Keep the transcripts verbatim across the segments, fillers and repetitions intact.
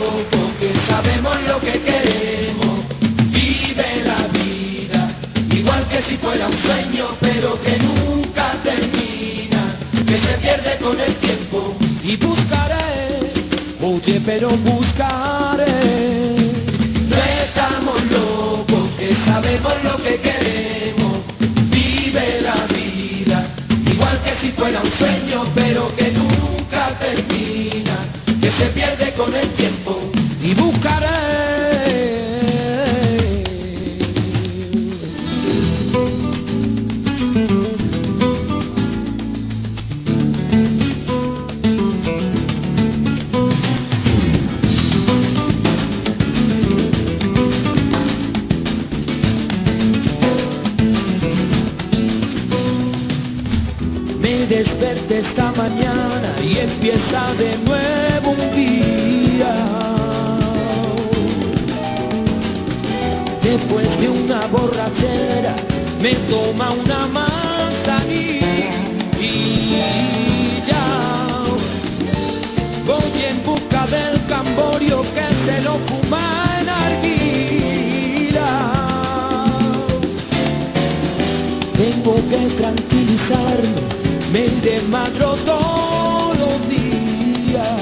locos que sabemos lo que queremos. Vive la vida, igual que si fuera un sueño, pero que nunca termina, que se pierde con el tiempo. Y buscaré, oye, pero buscaré. No estamos locos que sabemos lo que queremos. Vive la vida, igual que si fuera un sueño, pero que nunca termina, que se pierde con el tiempo. Y buscaré. Me desperté esta mañana y empieza de nuevo un día. Después de una borrachera me toma una manzanilla. Voy en busca del camborio que se lo fuma en arguila. Tengo que tranquilizarme, me desmadro todos los días.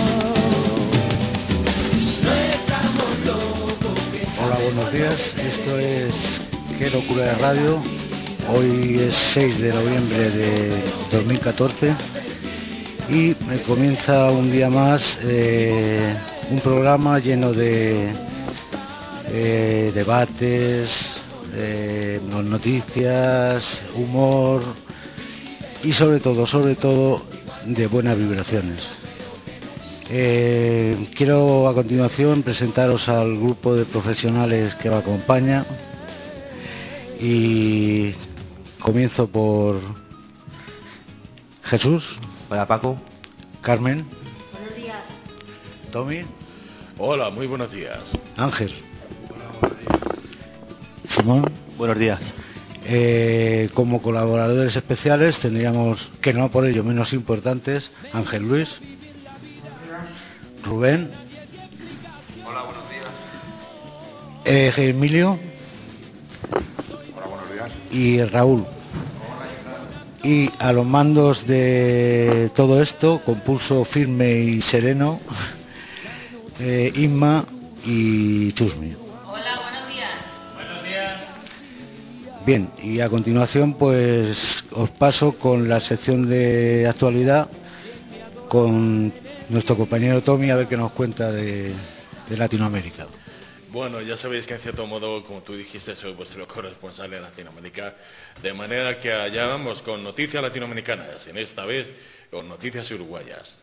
No estamos locos que Hola, buenos días. Esto es Qué locura de radio. Hoy es seis de noviembre de dos mil catorce y me comienza un día más eh, un programa lleno de eh, debates, eh, noticias, humor y sobre todo, sobre todo de buenas vibraciones. Eh, quiero a continuación presentaros al grupo de profesionales que me acompaña y comienzo por Jesús. Hola, Paco. Carmen. Buenos días. Tommy. Hola, muy buenos días. Ángel. Simón. Buenos días. Eh, como colaboradores especiales tendríamos, que no por ello menos importantes, Ángel Luis, Rubén. Hola, buenos días. Eh, Emilio. Hola, buenos días. Y Raúl. Y a los mandos de todo esto, con pulso firme y sereno, eh, Inma y Chusmi. Hola, buenos días. Buenos días. Bien, y a continuación pues os paso con la sección de actualidad con nuestro compañero Tommy, a ver qué nos cuenta de, de Latinoamérica. Bueno, ya sabéis que en cierto modo, como tú dijiste, soy vuestro corresponsal en Latinoamérica, de manera que allá vamos con noticias latinoamericanas, en esta vez con noticias uruguayas.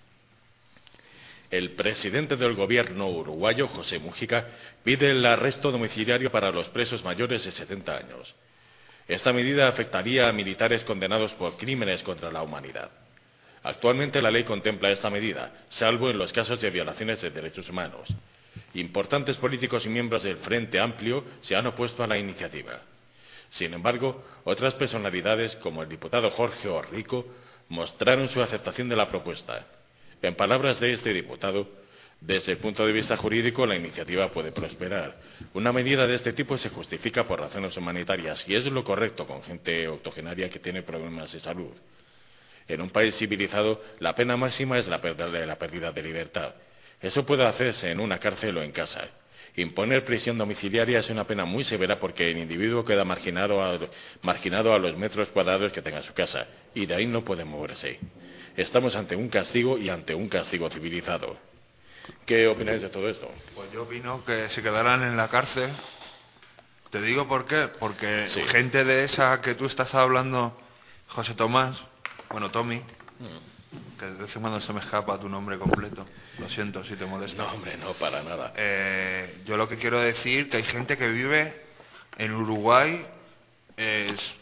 El presidente del gobierno uruguayo, José Mujica, pide el arresto domiciliario para los presos mayores de setenta años. Esta medida afectaría a militares condenados por crímenes contra la humanidad. Actualmente la ley contempla esta medida, salvo en los casos de violaciones de derechos humanos. Importantes políticos y miembros del Frente Amplio se han opuesto a la iniciativa. Sin embargo, otras personalidades, como el diputado Jorge Orrico, mostraron su aceptación de la propuesta. En palabras de este diputado, desde el punto de vista jurídico, la iniciativa puede prosperar. Una medida de este tipo se justifica por razones humanitarias y es lo correcto con gente octogenaria que tiene problemas de salud. En un país civilizado, la pena máxima es la pérdida de libertad. Eso puede hacerse en una cárcel o en casa. Imponer prisión domiciliaria es una pena muy severa porque el individuo queda marginado a, marginado a los metros cuadrados que tenga su casa, y de ahí no puede moverse. Estamos ante un castigo y ante un castigo civilizado. ¿Qué opináis de todo esto? Pues yo opino que se quedarán en la cárcel. Te digo por qué. Porque sí. Gente de esa que tú estás hablando, José Tomás, bueno, Tommy, mm. que de vez en cuando se me escapa tu nombre completo. Lo siento si te molesta. No, hombre, no, para nada. Eh, yo lo que quiero decir que hay gente que vive en Uruguay, es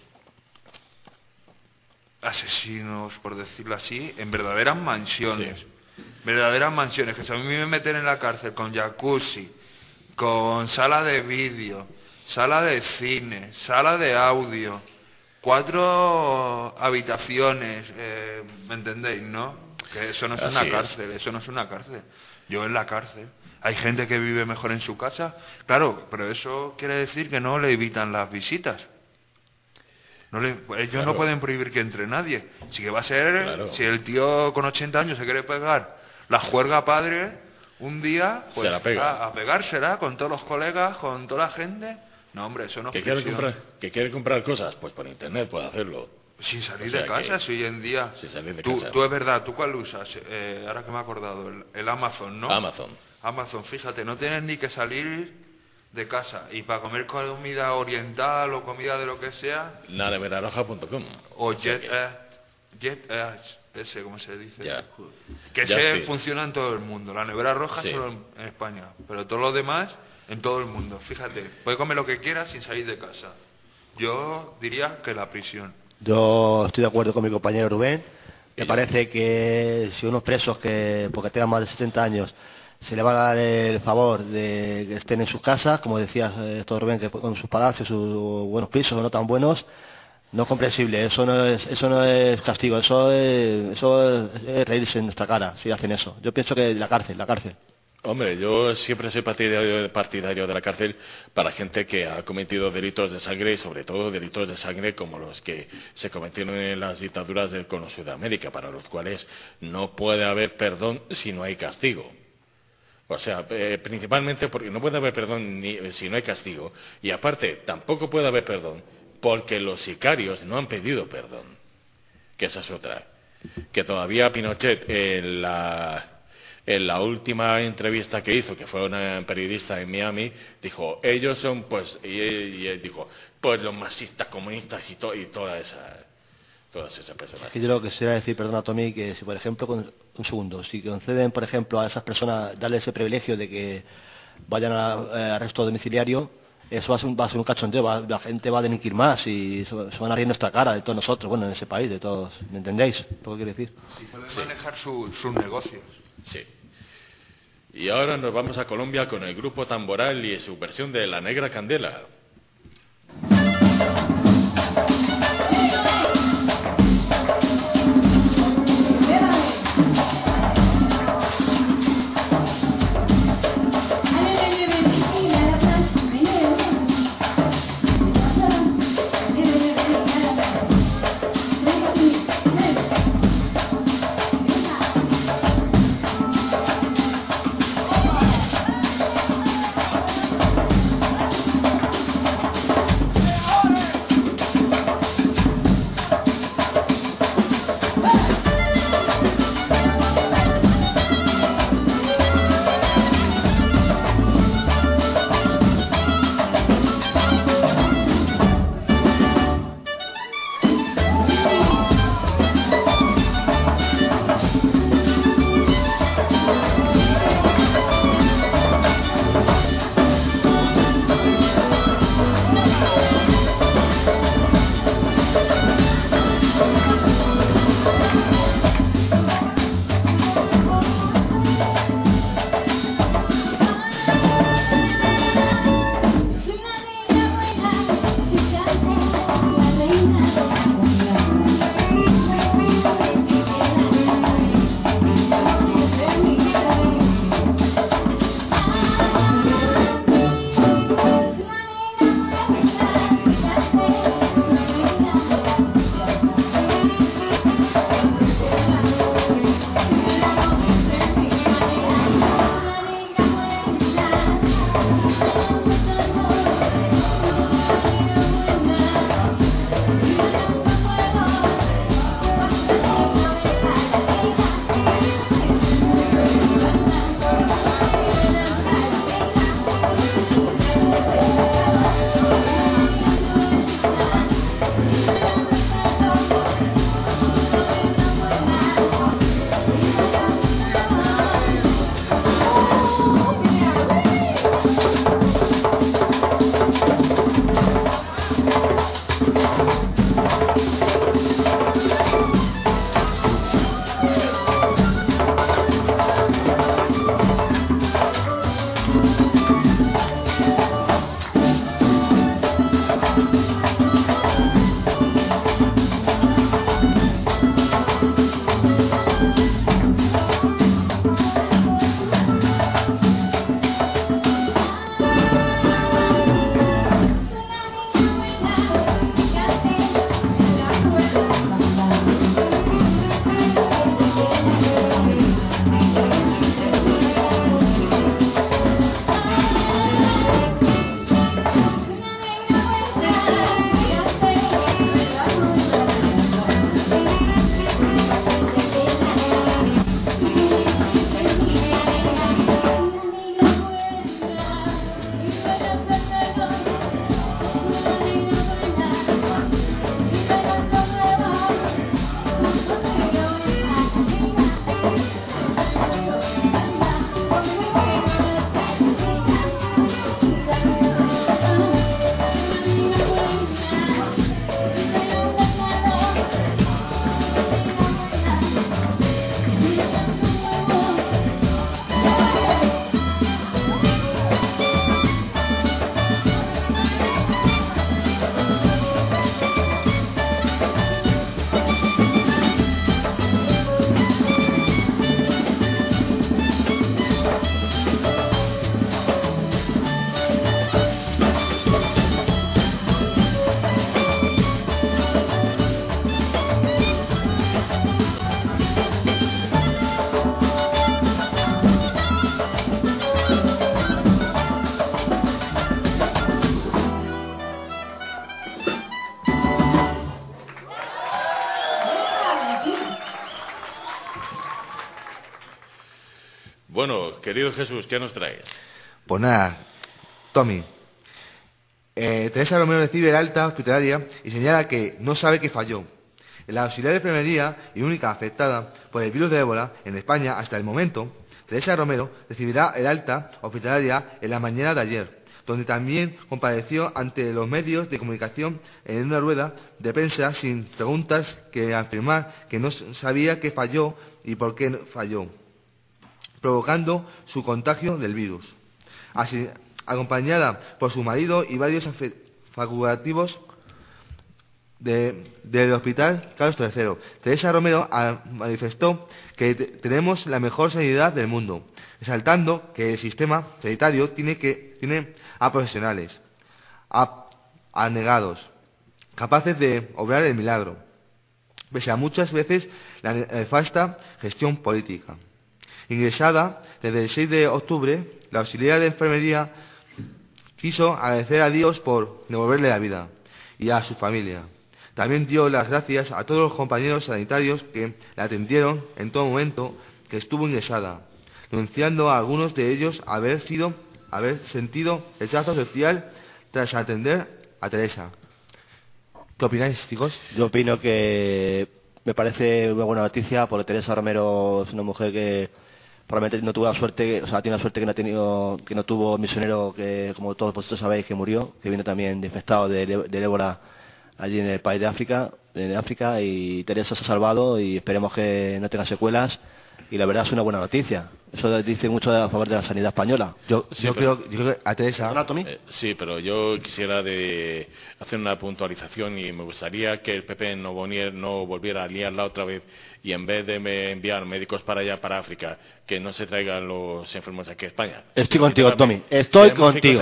asesinos, por decirlo así, en verdaderas mansiones. Sí. Verdaderas mansiones, que si a mí me meten en la cárcel con jacuzzi, con sala de vídeo, sala de cine, sala de audio, cuatro habitaciones, eh, ¿me entendéis, no? Que eso no es Así una es. cárcel, eso no es una cárcel. yo en la cárcel. Hay gente que vive mejor en su casa, claro, pero eso quiere decir que no le evitan las visitas. No le, ellos claro. no pueden prohibir que entre nadie. Si que va a ser, claro. si el tío con ochenta años se quiere pegar la juerga padre, un día, pues se la pega. a, a pegársela con todos los colegas, con toda la gente. No, hombre, eso no es ¿Que quiere comprar, que quiere comprar cosas? Pues por internet puede hacerlo. Sin salir o sea de casa, que, si hoy en día... Sin salir de tú, casa. tú es verdad, ¿tú cuál usas? Eh, ahora que me he acordado, el, el Amazon, ¿no? Amazon. Amazon, fíjate, no tienes ni que salir de casa. Y para comer comida oriental o comida de lo que sea... la nevera roja punto com. O Jet Jet ese, ¿cómo se dice? Ya. Que ese funciona en todo el mundo. La nevera roja sí. solo en, en España. Pero todo lo demás, en todo el mundo. Fíjate, puedes comer lo que quieras sin salir de casa. Yo diría que la prisión. Yo estoy de acuerdo con mi compañero Rubén. Me parece que si unos presos que, porque tengan más de setenta años, se le va a dar el favor de que estén en sus casas, como decía esto Rubén, que con sus palacios, sus buenos pisos o no tan buenos, no es comprensible. Eso no es, eso no es castigo, eso es, eso es reírse en nuestra cara si hacen eso. Yo pienso que la cárcel, la cárcel. Hombre, yo siempre soy partidario, partidario de la cárcel para gente que ha cometido delitos de sangre y sobre todo delitos de sangre como los que se cometieron en las dictaduras del Cono Sudamérica, para los cuales no puede haber perdón si no hay castigo. O sea, eh, principalmente porque no puede haber perdón ni, si no hay castigo, y aparte tampoco puede haber perdón porque los sicarios no han pedido perdón, que esa es otra. Que todavía Pinochet en la... en la última entrevista que hizo, que fue una periodista en Miami, dijo, ellos son, pues, y, y él dijo, pues los marxistas, comunistas y, to, y toda esa, todas esas personas. Yo lo que quisiera decir, perdona Tommy, que si por ejemplo, con, un segundo, si conceden, por ejemplo, a esas personas, darle ese privilegio de que vayan a, a arresto domiciliario, eso va a ser un, va a ser un cachondeo, va, la gente va a delinquir más y se, se van a reír nuestra cara de todos nosotros, bueno, en ese país, de todos, ¿me entendéis? ¿Lo que quiero decir? Y pueden sí. manejar su, sus negocios. Sí. Y ahora nos vamos a Colombia con el grupo Tamboral y su versión de La Negra Candela. Bueno, querido Jesús, ¿qué nos traes? Pues nada, Tommy. Eh, Teresa Romero recibe el alta hospitalaria y señala que no sabe que falló. La auxiliar de enfermería y única afectada por el virus de ébola en España hasta el momento, Teresa Romero recibirá el alta hospitalaria en la mañana de ayer, donde también compareció ante los medios de comunicación en una rueda de prensa sin preguntas que afirmar que no sabía que falló y por qué falló, provocando su contagio del virus. Así, acompañada por su marido y varios facultativos de, del Hospital Carlos tercero. Teresa Romero a, manifestó que te, tenemos la mejor sanidad del mundo, resaltando que el sistema sanitario tiene, que, tiene a profesionales, a abnegados, capaces de obrar el milagro, pese a muchas veces la nefasta gestión política. Ingresada desde el seis de octubre, la auxiliar de enfermería quiso agradecer a Dios por devolverle la vida y a su familia. También dio las gracias a todos los compañeros sanitarios que la atendieron en todo momento que estuvo ingresada, denunciando a algunos de ellos haber sido, haber sentido rechazo social tras atender a Teresa. ¿Qué opináis, chicos? Yo opino que me parece una buena noticia, porque Teresa Romero es una mujer que probablemente no tuvo la suerte, o sea, tiene la suerte que no ha tenido, que no tuvo misionero que, como todos vosotros sabéis, que murió, que viene también infectado de, del ébola allí en el país de África, en África, y Teresa se ha salvado y esperemos que no tenga secuelas. Y la verdad es una buena noticia. Eso dice mucho a favor de la sanidad española. Yo, sí, yo, pero, creo, yo creo que a Teresa... Eh, sí, pero yo quisiera de hacer una puntualización y me gustaría que el P P no, bonier, no volviera a liarla otra vez y en vez de enviar médicos para allá, para África, que no se traigan los enfermos aquí a España. Estoy contigo, Tommy. Estoy contigo.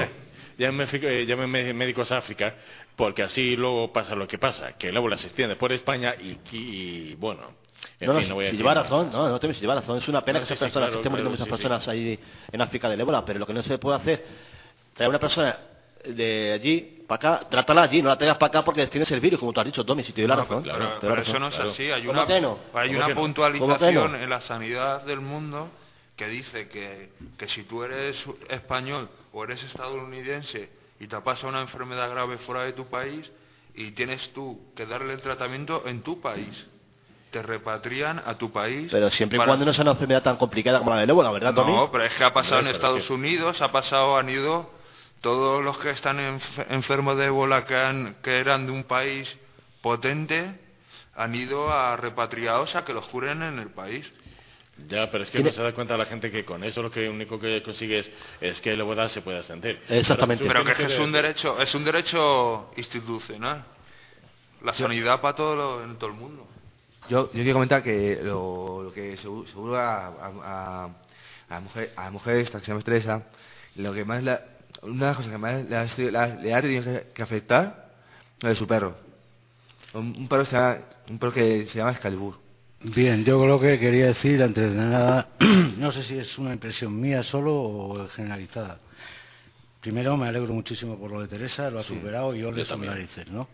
Llámenme médicos a África, porque así luego pasa lo que pasa, que el ébola se extiende por España y, y bueno... En no, fin, no, no voy a si lleva razón, no, no te si lleva razón. Es una pena no, que sí, esas sí, personas, claro, que estén muriendo claro, muchas sí, personas sí. ahí en África del ébola, pero lo que no se puede hacer, traer a una persona de allí para acá, trátala allí, no la traigas para acá porque tienes el virus, como tú has dicho, Tommy, si te doy la No, razón. Pero, Claro, pero claro, eso no es claro. así. Hay ¿Cómo una, que no? hay ¿Cómo una que no? puntualización ¿Cómo que no? en la sanidad del mundo que dice que, que si tú eres español o eres estadounidense y te pasa una enfermedad grave fuera de tu país y tienes tú que darle el tratamiento en tu país, te repatrian a tu país. Pero siempre y para... cuando no sea una enfermedad tan complicada como la del ébola, ¿verdad, Tommy? No, pero es que ha pasado Hombre, en pero Estados que- Unidos, ha pasado, han ido todos los que están enf- enfermos de ébola que, han, que eran de un país potente, han ido a repatriados a que los curen en el país. Ya, pero es que ¿Tiene- no se da cuenta la gente que con eso lo que único que consigues es que el ébola se pueda extender. Exactamente. Ahora, Pero que es, que quiere es un decir- derecho, es un derecho institucional. La sanidad para todo lo- en todo el mundo. Yo, yo quiero comentar que lo, lo que seguro, seguro a, a, a, a la mujer, a la mujer esta que se llama Teresa, lo que más la, una de las cosas que más le ha, la- le ha tenido que, que afectar lo de su perro. Un, un perro que se llama, un perro que se llama Excalibur. Bien, yo creo que quería decir, antes de nada, no sé si es una impresión mía solo o generalizada. Primero, me alegro muchísimo por lo de Teresa, lo ha superado y yo le son también. narices, ¿no?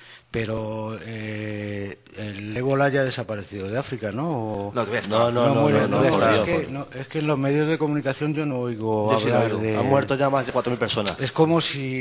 Pero eh, el ébola ya ha desaparecido de África, ¿no? O- No, todavía está. No, no, no, muere, no, no, es, por que- Dios, es que, por- no, es que en los medios de comunicación yo no oigo Yo sí lo hablar oigo. de... Han muerto ya más de cuatro mil personas. Es como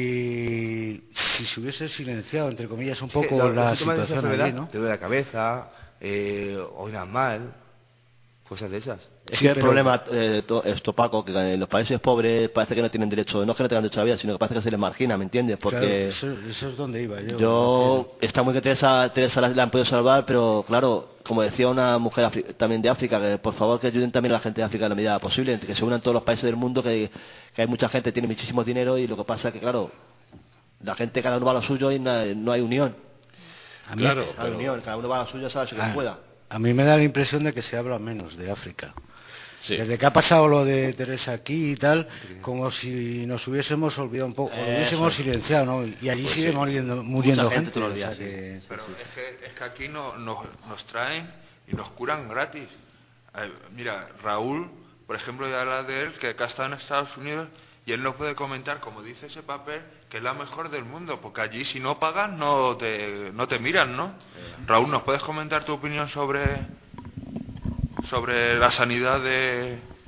si, si se hubiese silenciado, entre comillas, un Es que poco lo- los la síntomas de esa situación enfermedad, allí, ¿no? te duele la cabeza, eh, oinas mal, cosas de esas. Es Sí, que el pero- problema, eh, to- esto, Paco, que en los países pobres parece que no tienen derecho, no es que no tengan derecho a la vida, sino que parece que se les margina, ¿me entiendes? Porque Claro, eso, eso es donde iba yo. yo, está muy que Teresa, Teresa la, la han podido salvar, pero claro, como decía una mujer afri- también de África, que por favor que ayuden también a la gente de África en la medida posible, que se unan todos los países del mundo, que, que hay mucha gente, tiene muchísimo dinero y lo que pasa es que, claro, la gente cada uno va a lo suyo y na- no hay unión. A mí, Claro, No hay pero- unión, cada uno va a lo suyo, sabe si Ah, pueda. a mí me da la impresión de que se habla menos de África. Sí. Desde que ha pasado lo de Teresa aquí y tal, como si nos hubiésemos olvidado un poco, o lo Eso hubiésemos es. silenciado, ¿no? Y allí Pues sigue sí. muriendo, muriendo Mucha gente gente. todos los o sea días, que- Pero es que, es que aquí no, nos, nos traen y nos curan gratis. Eh, mira, Raúl, por ejemplo, ya habla de él, que acá está en Estados Unidos y él nos puede comentar, como dice ese papel, que es la mejor del mundo, porque allí si no pagas no te, no te miran, ¿no? Raúl, ¿nos puedes comentar tu opinión sobre, sobre la sanidad de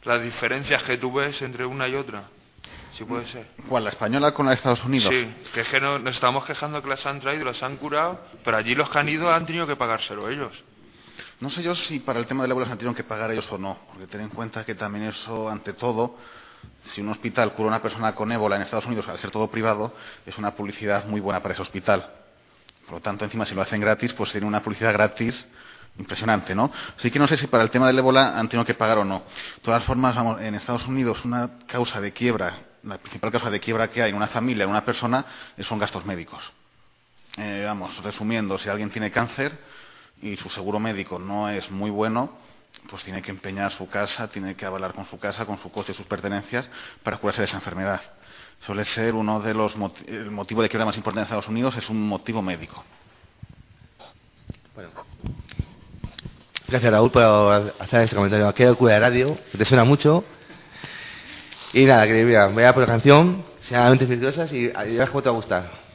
las diferencias que tú ves entre una y otra. Sí puede ser. ¿Cuál, la española con la de Estados Unidos? Sí, que es que no, nos estamos quejando que las han traído, las han curado, pero allí los que han ido han tenido que pagárselo ellos. No sé yo si para el tema del ébola se han tenido que pagar ellos o no, porque ten en cuenta que también eso, ante todo, si un hospital cura a una persona con ébola en Estados Unidos, al ser todo privado, es una publicidad muy buena para ese hospital. Por lo tanto, encima, si lo hacen gratis, pues tiene una publicidad gratis impresionante, ¿no? Así que no sé si para el tema del ébola han tenido que pagar o no. De todas formas, vamos, en Estados Unidos una causa de quiebra, la principal causa de quiebra que hay en una familia, en una persona, son gastos médicos. Eh, vamos, resumiendo, si alguien tiene cáncer y su seguro médico no es muy bueno, pues tiene que empeñar su casa, tiene que avalar con su casa, con su coche y sus pertenencias para curarse de esa enfermedad. Suele ser uno de los motivos, el motivo de quiebra más importante en Estados Unidos es un motivo médico. Bueno. Gracias, Raúl, por hacer este comentario. Qué locura de radio, que te suena mucho. Y nada, que mira, voy a por la canción, se llama Mentes Virtuosas, y a ver cómo te va a gustar.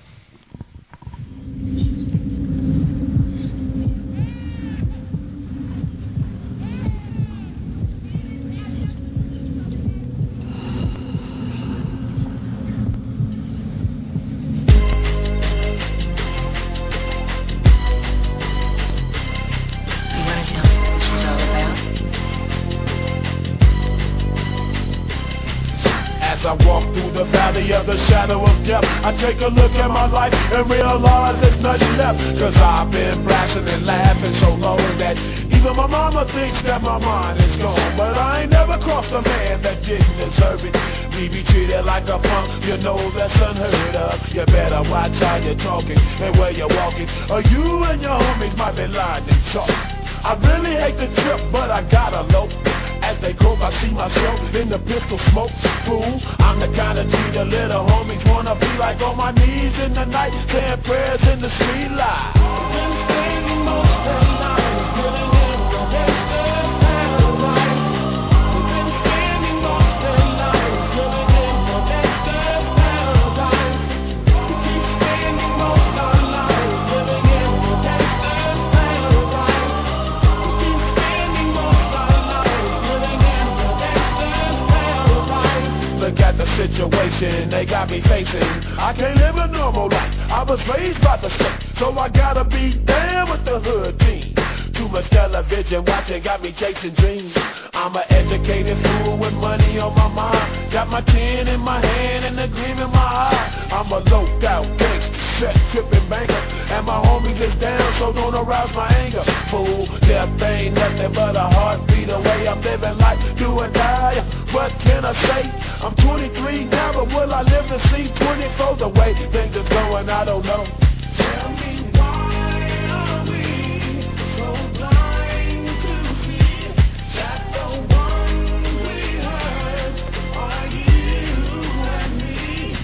As I walk through the valley of the shadow of death, I take a look at my life and realize there's nothing left. Cause I've been blasting and laughing so long that even my mama thinks that my mind is gone. But I ain't never crossed a man that didn't deserve it. Me be treated like a punk, you know that's unheard of. You better watch how you're talking and where you're walking, or you and your homies might be lying and chalk. I really hate the trip, but I gotta low. As they croak, I see myself in the pistol smoke. Fool, I'm the kind of G the little homies wanna be like, on my knees in the night, saying prayers in the street light. Been spending most of the night living in the gangster paradise. Been spending most of the night living in the gangster paradise. Keep spending most of the night living in the gangster paradise. Keep spending most of the night living in the gangster paradise. Look at the situation they got me facing. I can't live a normal life. I was raised by the state, so I gotta be down with the hood team. Too much television watching got me chasing dreams. I'm an educated fool with money on my mind. Got my tin in my hand and a gleam in my eye. I'm a low-out gangster, set tripping banker, and my homies is down, so don't arouse my anger. Fool, death ain't nothing but a heartbeat away. I'm living life, do or die. What can I say? I'm twenty-three now, but will I live to see twenty-four? The way things are going, I don't know. Tell me why are we so blind to see that the ones we hurt are you and me?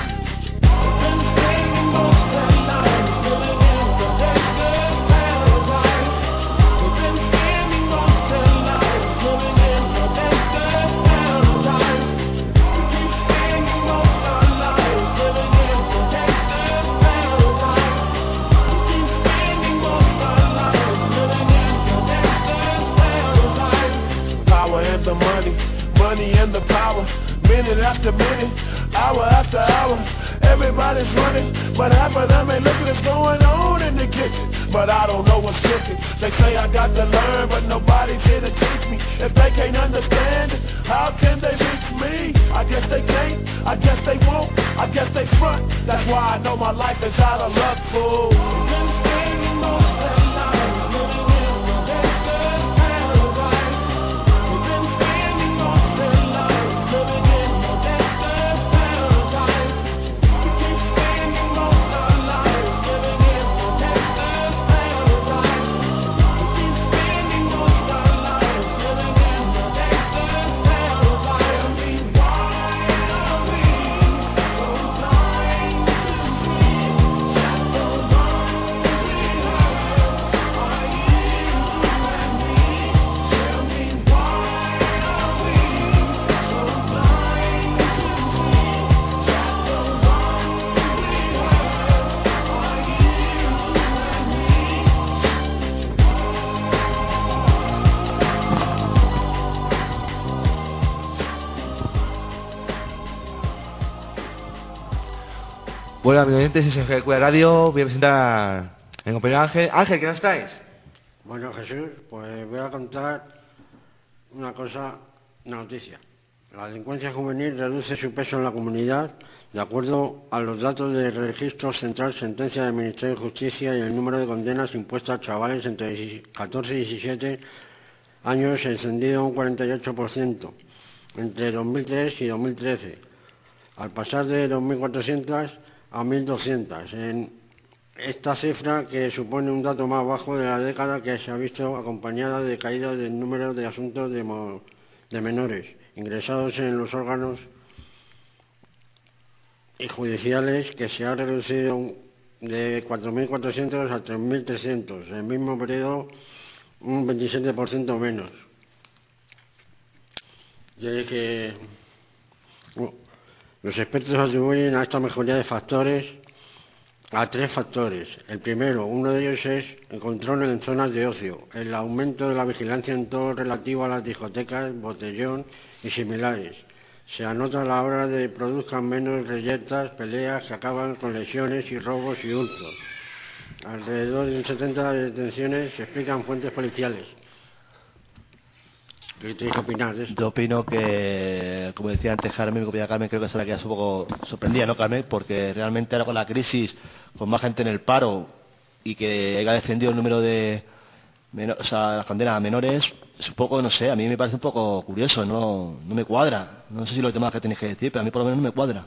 Been spending most of the night living in the gangster paradise. Been spending most of the night living in the gangster paradise. Keep spending most of the night living in the gangster paradise. Keep spending most of the night living in the gangster paradise. Power and the money, money and the power. Minute after minute, hour after hour, everybody's running, but half of them ain't looking what's going on in the kitchen. But I don't know what's cooking. They say I got to learn, but nobody's here to teach me. If they can't understand it, how can they reach me? I guess they can't, I guess they won't, I guess they front. That's why I know my life is out of luck, fool. Been spending most of the night living in the gangster paradise. Been spending most of the night living in the gangster paradise. Keep spending most of the night living in the gangster paradise. Keep spending most of the night living in the gangster paradise. Tell me why are we so blind to see that the ones Hola, mi oyente, es G Q Radio. Voy a presentar en compañía de Ángel. Ángel, ¿qué nos traes? Bueno, Jesús, pues voy a contar una cosa, una noticia. La delincuencia juvenil reduce su peso en la comunidad de acuerdo a los datos del Registro Central, sentencia del Ministerio de Justicia y el número de condenas impuestas a chavales entre catorce y diecisiete años ascendido a un cuarenta y ocho por ciento entre dos mil tres y dos mil trece, al pasar de dos mil cuatrocientas a mil doscientas. En esta cifra, que supone un dato más bajo de la década, que se ha visto acompañada de caída del número de asuntos de, mo de menores ingresados en los órganos y judiciales, que se ha reducido de cuatro mil cuatrocientos a tres mil trescientos, en el mismo periodo un veintisiete por ciento menos. Desde que bueno, los expertos atribuyen a esta mejoría de factores a tres factores. El primero, uno de ellos es el control en zonas de ocio, el aumento de la vigilancia en todo relativo a las discotecas, botellón y similares. Se anota a la hora de produzcan menos reyertas, peleas que acaban con lesiones y robos y hurtos. Alrededor de un setenta de detenciones se explican fuentes policiales. ¿Qué tienes que opinar de eso? Yo opino que, como decía antes Carmen, mi compañera Carmen, creo que se la queda un poco sorprendida, ¿no, Carmen? Porque realmente ahora con la crisis, con más gente en el paro y que haya descendido el número de, o sea, las condenas a menores, es un poco, no sé, a mí me parece un poco curioso, no, no me cuadra. No sé si los demás que tenéis que decir, pero a mí por lo menos no me cuadra.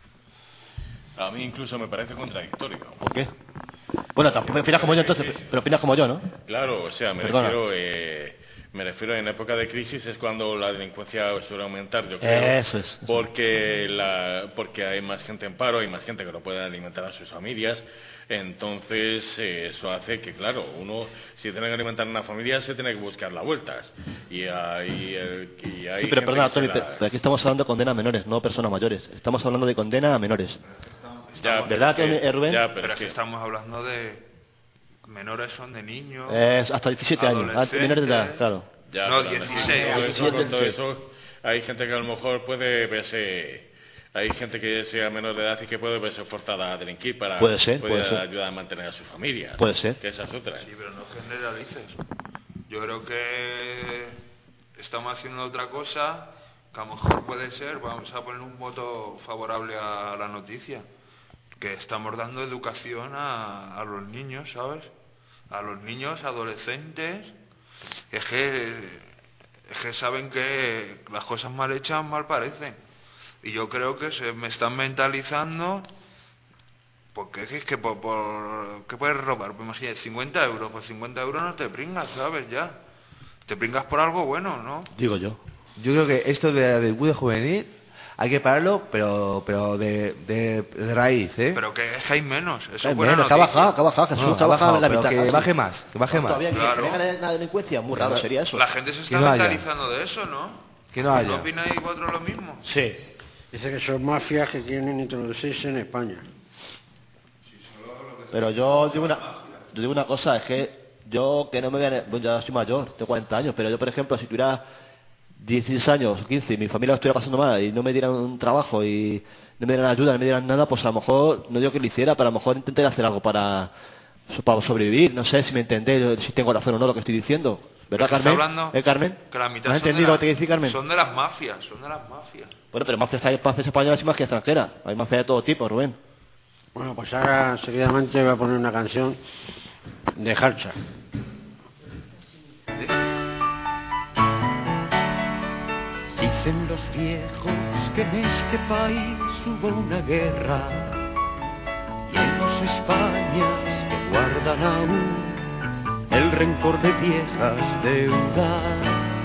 A mí incluso me parece contradictorio. ¿Por qué? Bueno, tampoco opinas como yo entonces, pero opinas como yo, ¿no? Claro, o sea, me Perdona. refiero... Eh... Me refiero en época de crisis es cuando la delincuencia suele aumentar, yo creo. Eso es. Eso. Porque, la, porque hay más gente en paro, hay más gente que no puede alimentar a sus familias. Entonces, eh, eso hace que, claro, uno, si tiene que alimentar a una familia, se tiene que buscar las vueltas. Y hay, eh, y hay sí, pero perdona, Tony, la... pero aquí estamos hablando de condena a menores, no personas mayores. Estamos hablando de condena a menores. Ya, ¿verdad, es que, Tony, eh, Rubén? pero, Ya, pero, pero es que estamos hablando de... Menores son de niños. Eh, hasta diecisiete años. Menores de edad, claro. Ya, no, pero dieciséis. Todo eso, con todo eso, hay gente que a lo mejor puede verse... Hay gente que sea menor de edad y que puede verse forzada a delinquir para puede ser, puede puede ser. ayudar a mantener a su familia. Puede ser. Que esas otras. Sí, pero no generalices. Yo creo que estamos haciendo otra cosa que a lo mejor puede ser, vamos a poner un voto favorable a la noticia, que estamos dando educación a, a los niños, ¿sabes? A los niños, adolescentes, es que, es que saben que las cosas mal hechas mal parecen. Y yo creo que se me están mentalizando, porque es que por, por ¿qué puedes robar? Pues imagínate, cincuenta euros, pues cincuenta euros no te pringas, ¿sabes? Ya. Te pringas por algo bueno, ¿no? Digo yo. Yo creo que esto de la delincuencia juvenil hay que pararlo, pero pero de, de, de raíz, ¿eh? Pero que es que hay menos. Eso Hay es buena menos, que ha noticia. bajado, que ha bajado, Jesús, No, que ha ha bajado bajado, la pero mitad. que casi. baje más, que baje No, más. todavía que- Claro. que venga la delincuencia, muy raro sería eso. La gente se está Que no haya. mentalizando de eso, ¿no? Que no haya. ¿No opináis vosotros lo mismo? Sí. Dice que son mafias que quieren introducirse en España. Pero yo digo una, yo digo una cosa, es que yo que no me voy a... Bueno, ya soy mayor, tengo cuarenta años, pero yo, por ejemplo, si tuviera dieciséis años, quince, y mi familia lo estuviera pasando mal y no me dieran un trabajo y no me dieran ayuda, no me dieran nada, pues a lo mejor, no digo que lo hiciera, pero a lo mejor intentar hacer algo para, para sobrevivir. No sé si me entendéis, si tengo razón o no lo que estoy diciendo. ¿Verdad, Pero que está Carmen? hablando ¿Eh, Carmen? Que la mitad ¿Has son de entendido la- lo que te dice Carmen? Son de las mafias, son de las mafias. Bueno, pero mafias hay mafias españolas y mafias extranjeras. Hay mafias de todo tipo, Rubén. Bueno, pues ahora seguidamente voy a poner una canción de Harcha. Dicen los viejos que en este país hubo una guerra y hay dos Españas que guardan aún el rencor de viejas deudas.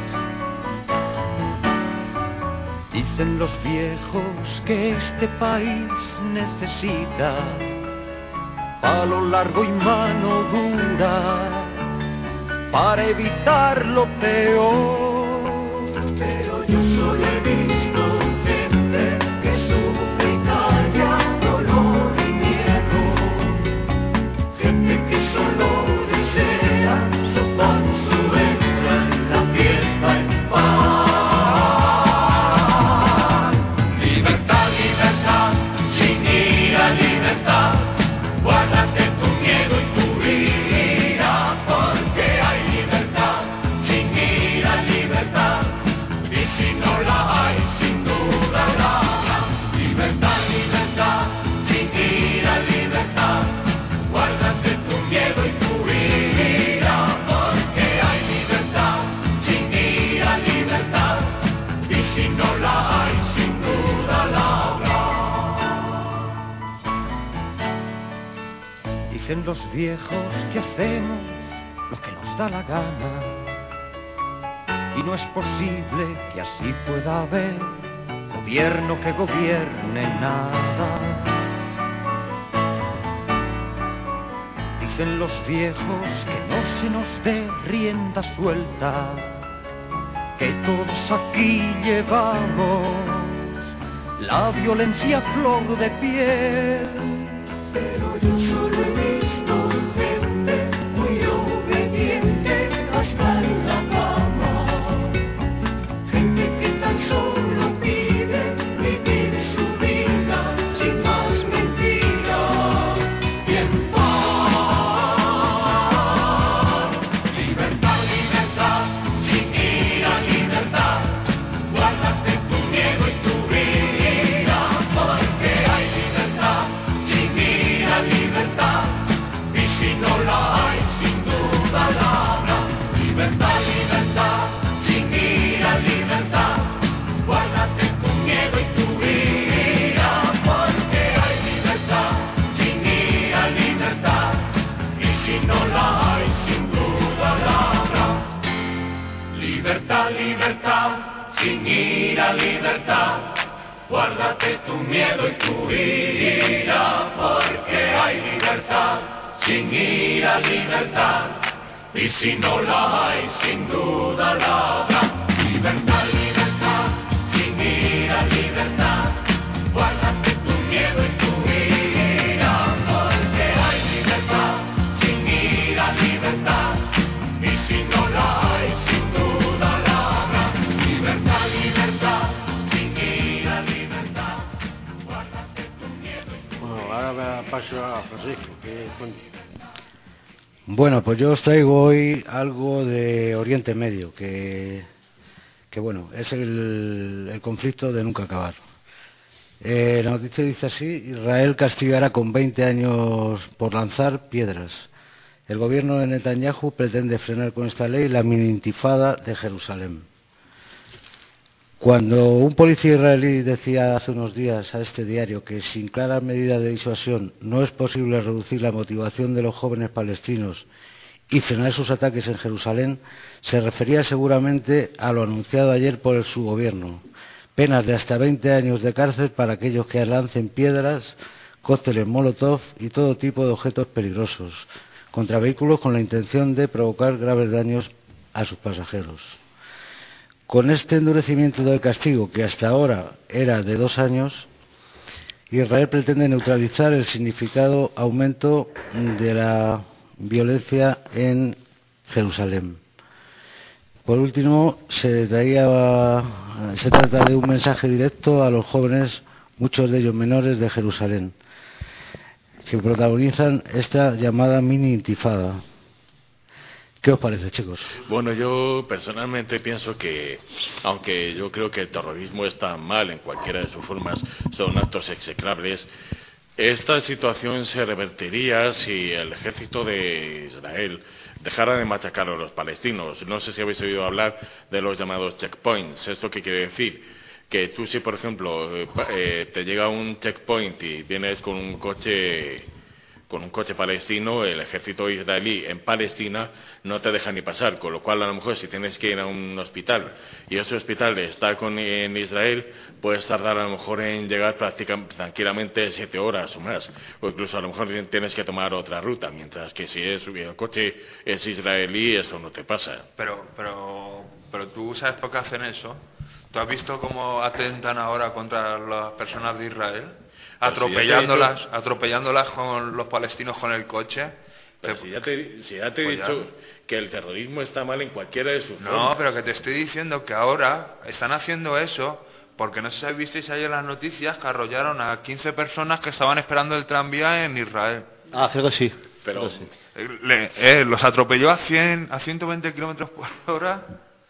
Dicen los viejos que este país necesita palo largo y mano dura para evitar lo peor. Pero yo solo he visto gente que sufre y calla dolor y miedo, gente que solo desea su pan, su entra en la fiesta en paz. Libertad, libertad, sin ira, libertad. viejos que hacemos lo que nos da la gana. Y no es posible que así pueda haber gobierno que gobierne nada. Dicen los viejos que no se nos dé rienda suelta, que todos aquí llevamos la violencia a flor de piel. Pero yo solo he visto gente muy obediente hasta en la cama, gente que tan solo pide vivir su vida sin más mentiras y en paz. Libertad, libertad, sin ira, libertad, guárdate tu miedo y tu vida, porque hay libertad, sin ira, libertad, y si no la hay, sin duda la habrá. Libertad, libertad, sin ira, libertad, guárdate tu miedo y tu vida, porque hay libertad, sin ira, libertad, y si no la hay, sin duda la habrá. Libertad, libertad, sin ira, libertad, guárdate tu miedo y tu ira, porque hay libertad, sin ira, libertad, y si no la hay, sin duda la habrá. Libertad, libertad, sin ira, libertad, guárdate tu miedo y tu ira, porque hay libertad, sin ira, libertad, y si no la hay, sin duda la habrá. Libertad, libertad, sin ira, libertad, guárdate tu miedo y tu Bueno, ahora paso a Francisco, que cuente. Bueno, pues yo os traigo hoy algo de Oriente Medio, que, que bueno, es el, el conflicto de nunca acabar. Eh, la noticia dice así: Israel castigará con veinte años por lanzar piedras. El gobierno de Netanyahu pretende frenar con esta ley la mini intifada de Jerusalén. Cuando un policía israelí decía hace unos días a este diario que sin claras medidas de disuasión no es posible reducir la motivación de los jóvenes palestinos y frenar sus ataques en Jerusalén, se refería seguramente a lo anunciado ayer por su gobierno: penas de hasta veinte años de cárcel para aquellos que lancen piedras, cócteles molotov y todo tipo de objetos peligrosos contra vehículos con la intención de provocar graves daños a sus pasajeros. Con este endurecimiento del castigo, que hasta ahora era de dos años, Israel pretende neutralizar el significado aumento de la violencia en Jerusalén. Por último, se, traía, se trata de un mensaje directo a los jóvenes, muchos de ellos menores, de Jerusalén, que protagonizan esta llamada mini intifada. ¿Qué os parece, chicos? Bueno, yo personalmente pienso que, aunque yo creo que el terrorismo está mal en cualquiera de sus formas, son actos execrables, esta situación se revertiría si el ejército de Israel dejara de machacar a los palestinos. No sé si habéis oído hablar de los llamados checkpoints. ¿Esto qué quiere decir? Que tú, si por ejemplo eh, te llega un checkpoint y vienes con un coche con un coche palestino, el ejército israelí en Palestina no te deja ni pasar, con lo cual a lo mejor si tienes que ir a un hospital y ese hospital está con, en Israel, puedes tardar a lo mejor en llegar prácticamente tranquilamente siete horas o más, o incluso a lo mejor tienes que tomar otra ruta, mientras que si es, el coche es israelí, eso no te pasa. Pero, pero, pero tú sabes por qué hacen eso. ¿Tú has visto cómo atentan ahora contra las personas de Israel? Atropellándolas, si atropellándolas con los palestinos con el coche. Pero que, si ya te, si ya te he pues dicho ya. que el terrorismo está mal en cualquiera de sus no, formas. No, pero que te estoy diciendo que ahora están haciendo eso porque no sé si visteis ayer las noticias que arrollaron a quince personas que estaban esperando el tranvía en Israel. Ah, creo que sí. Pero creo que sí. Le, eh, los atropelló a cien, a ciento veinte kilómetros por hora.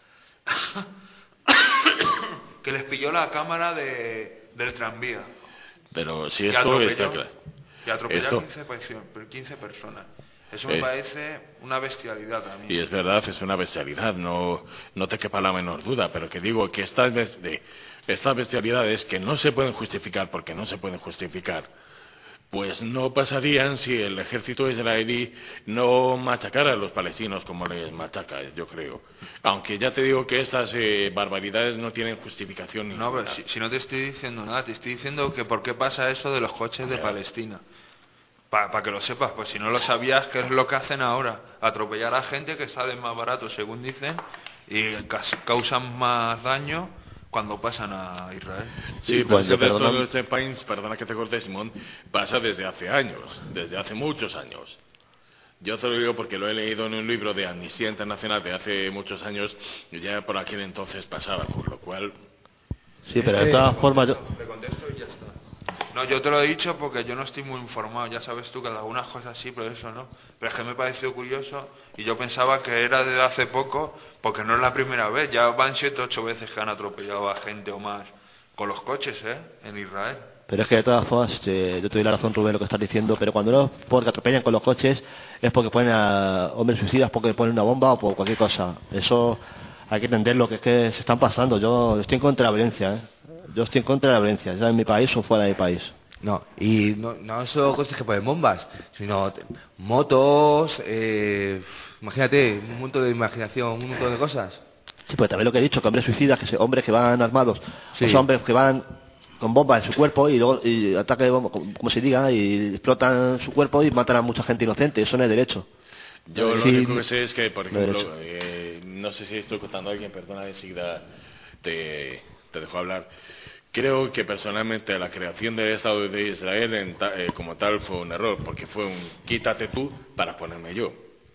Que les pilló la cámara de, del tranvía. Pero si esto está claro. Que atropelló a quince personas. Eso me eh, parece una bestialidad a mí. Y es verdad, es una bestialidad, no, no te quepa la menor duda, pero que digo que estas, de, estas bestialidades que no se pueden justificar porque no se pueden justificar, pues no pasarían si el ejército israelí no machacara a los palestinos como les machaca, yo creo. Aunque ya te digo que estas eh, barbaridades no tienen justificación ninguna. No, pero si, si no te estoy diciendo nada, te estoy diciendo que por qué pasa eso de los coches de Ya. Palestina. Para pa que lo sepas, pues si no lo sabías, ¿qué es lo que hacen ahora? Atropellar a gente que sale más barato, según dicen, y cas- causan más daño cuando pasan a Israel. Sí, Sí, pero pues es yo que de perdono- todo este país, perdona que te corte, Simón, pasa desde hace años, desde hace muchos años. Yo te lo digo porque lo he leído en un libro de Amnistía Internacional de hace muchos años y ya por aquel entonces pasaba, por lo cual... Sí, pero de todas formas... yo- Te contesto y ya está. No, yo te lo he dicho porque yo no estoy muy informado. Ya sabes tú que de algunas cosas sí, pero eso no. Pero es que me pareció curioso y yo pensaba que era de hace poco, porque no es la primera vez. Ya van siete o ocho veces que han atropellado a gente o más con los coches, ¿eh? En Israel. Pero es que de todas formas, eh, yo te doy la razón, Rubén, lo que estás diciendo, pero cuando no es porque atropellan con los coches, es porque ponen a hombres suicidas, porque ponen una bomba o por cualquier cosa. Eso hay que entenderlo, que es que se están pasando. Yo estoy en contra de la violencia, ¿eh? Yo estoy en contra de la violencia, ya en mi país o fuera de mi país. No, y no, no solo coches que ponen bombas, sino te- motos, eh, imagínate, un montón de imaginación, un montón de cosas. Sí, pero también lo que he dicho, que hombres suicidas, que se, hombres que van armados, Sí. o sea, hombres que van con bombas en su cuerpo y luego y ataque de bomba, como como se diga, y explotan su cuerpo y matan a mucha gente inocente, eso no es derecho. Yo lo Sí, único que sé es que, por no he ejemplo, derecho. eh, no sé si estoy contando a alguien, perdona, enseguida te, te dejo hablar. Creo que personalmente la creación del Estado de Israel en ta- eh, como tal fue un error, porque fue un quítate tú para ponerme yo.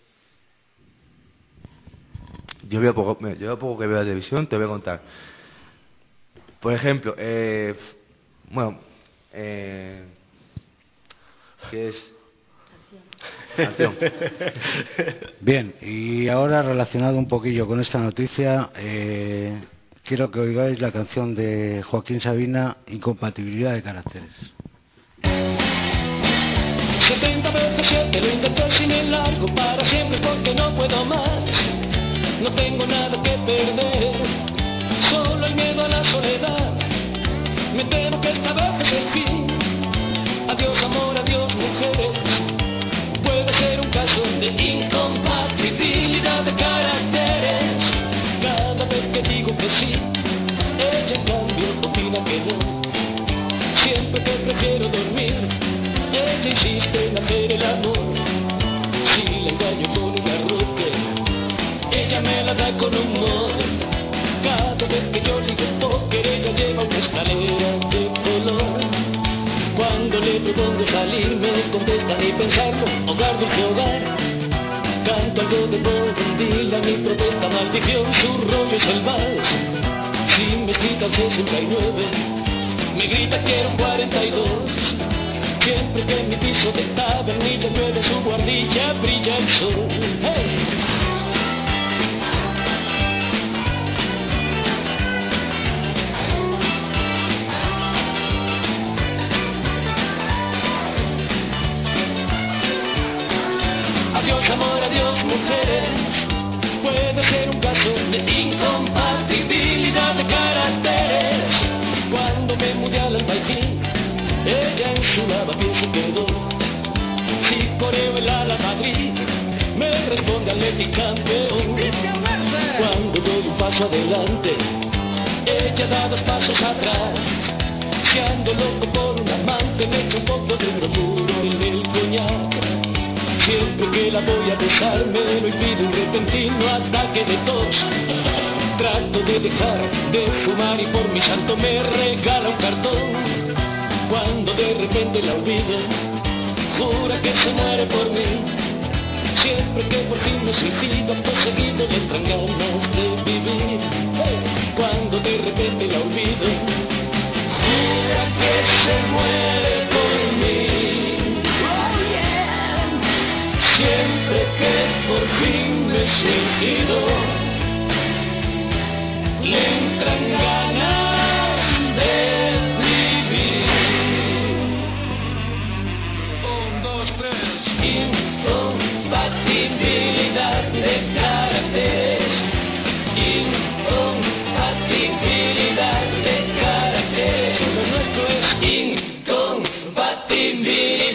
Yo veo poco, mira, yo veo poco que veo la televisión, te voy a contar. Por ejemplo, eh, bueno, eh, ¿qué es? Canción. Bien, y ahora relacionado un poquillo con esta noticia, eh, quiero que oigáis la canción de Joaquín Sabina, Incompatibilidad de Caracteres. setenta veces siete lo intenté sin el largo para siempre porque no puedo más. No tengo nada que perder, solo el miedo a la soledad. Me temo que esta vez es el fin. Adiós amor, adiós mujeres. Puede ser un caso de incompatibilidad de caracteres. Cada vez que digo que sí, ella en cambio opina que no. Siempre que prefiero dormir, ella insiste en hacer el amor. Si la engaño con un arroque, ella me la da con humor. Cada vez que yo digo póker, ella lleva una escalera de color. Cuando le propongo salir, me contesta ni pensarlo, hogar dulce hogar. Canto algo de Bob Dylan, mi protesta maldición, su rollo es el vals. Si me grita el sesenta y nueve, me grita quiero un cuarenta y dos. Siempre que en mi piso de tabernilla llueve su guardilla, brilla el sol. ¡Hey! Adiós amor, adiós mujeres. Puede ser un caso de incompatibilidad de caracteres. Cuando me mudé al Albaicín, ella en su lavapiés se quedó. Si coreo el ala Madrid, me responde Athletic campeón. Cuando doy un paso adelante, ella da dos pasos atrás. Si ando loco por un amante, me echo un poco de bromuro en el coñac. Siempre que la voy a besar, me lo impide un repentino ataque de tos. Trato de dejar de fumar y por mi santo me regala un cartón. Cuando de repente la olvido, jura que se muere por mí. Siempre que por fin me suicido, perseguido le entran ganas de vivir. Hey. Cuando de repente la olvido, jura que se muere por mí. Oh, yeah. Siempre que por fin me suicido, le entran ganas de vivir. Un, dos, tres. Incompatibilidad de caracteres. Incompatibilidad de caracteres. Lo nuestro es incompatibilidad.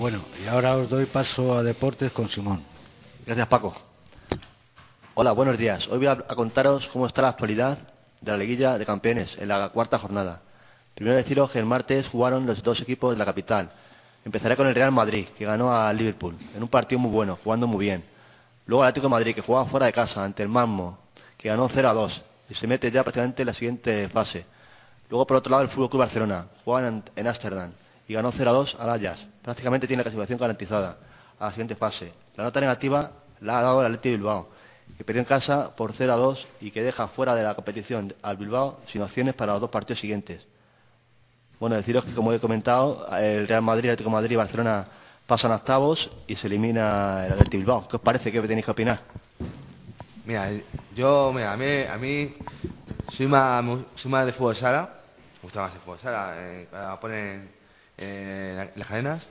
Bueno, y ahora os doy paso a Deportes con Simón. Gracias, Paco. Hola, buenos días. Hoy voy a, a contaros cómo está la actualidad de la Liguilla de Campeones en la cuarta jornada. Primero deciros que el martes jugaron los dos equipos de la capital. Empezaré con el Real Madrid, que ganó al Liverpool en un partido muy bueno, jugando muy bien. Luego el Atlético de Madrid, que jugaba fuera de casa ante el Malmo, que ganó cero a dos y se mete ya prácticamente en la siguiente fase. Luego, por otro lado, el F C Barcelona, juega en Ámsterdam y ganó cero a dos al Ajax. Prácticamente tiene la clasificación garantizada a la siguiente fase. La nota negativa la ha dado el Athletic Bilbao, que perdió en casa por cero a dos y que deja fuera de la competición al Bilbao sin opciones para los dos partidos siguientes. Bueno, deciros que, como he comentado, el Real Madrid, el Atlético de Madrid y Barcelona pasan a octavos y se elimina el Athletic Bilbao. ¿Qué os parece? ¿Qué tenéis que opinar? Mira, yo, mira, a mí, a mí soy más, soy más de fútbol sala, me gusta más el fútbol sala, eh, para poner eh, las cadenas.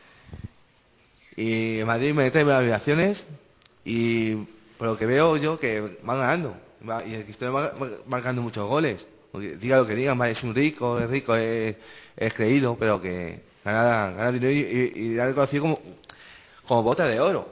Y en Madrid me trae las obligaciones y por lo que veo yo que van ganando va, y el Cristiano va, va marcando muchos goles. Porque diga lo que digan, es un rico, es rico, es, es creído, pero que gana, gana dinero y, y, y ha reconocido como, como bota de oro.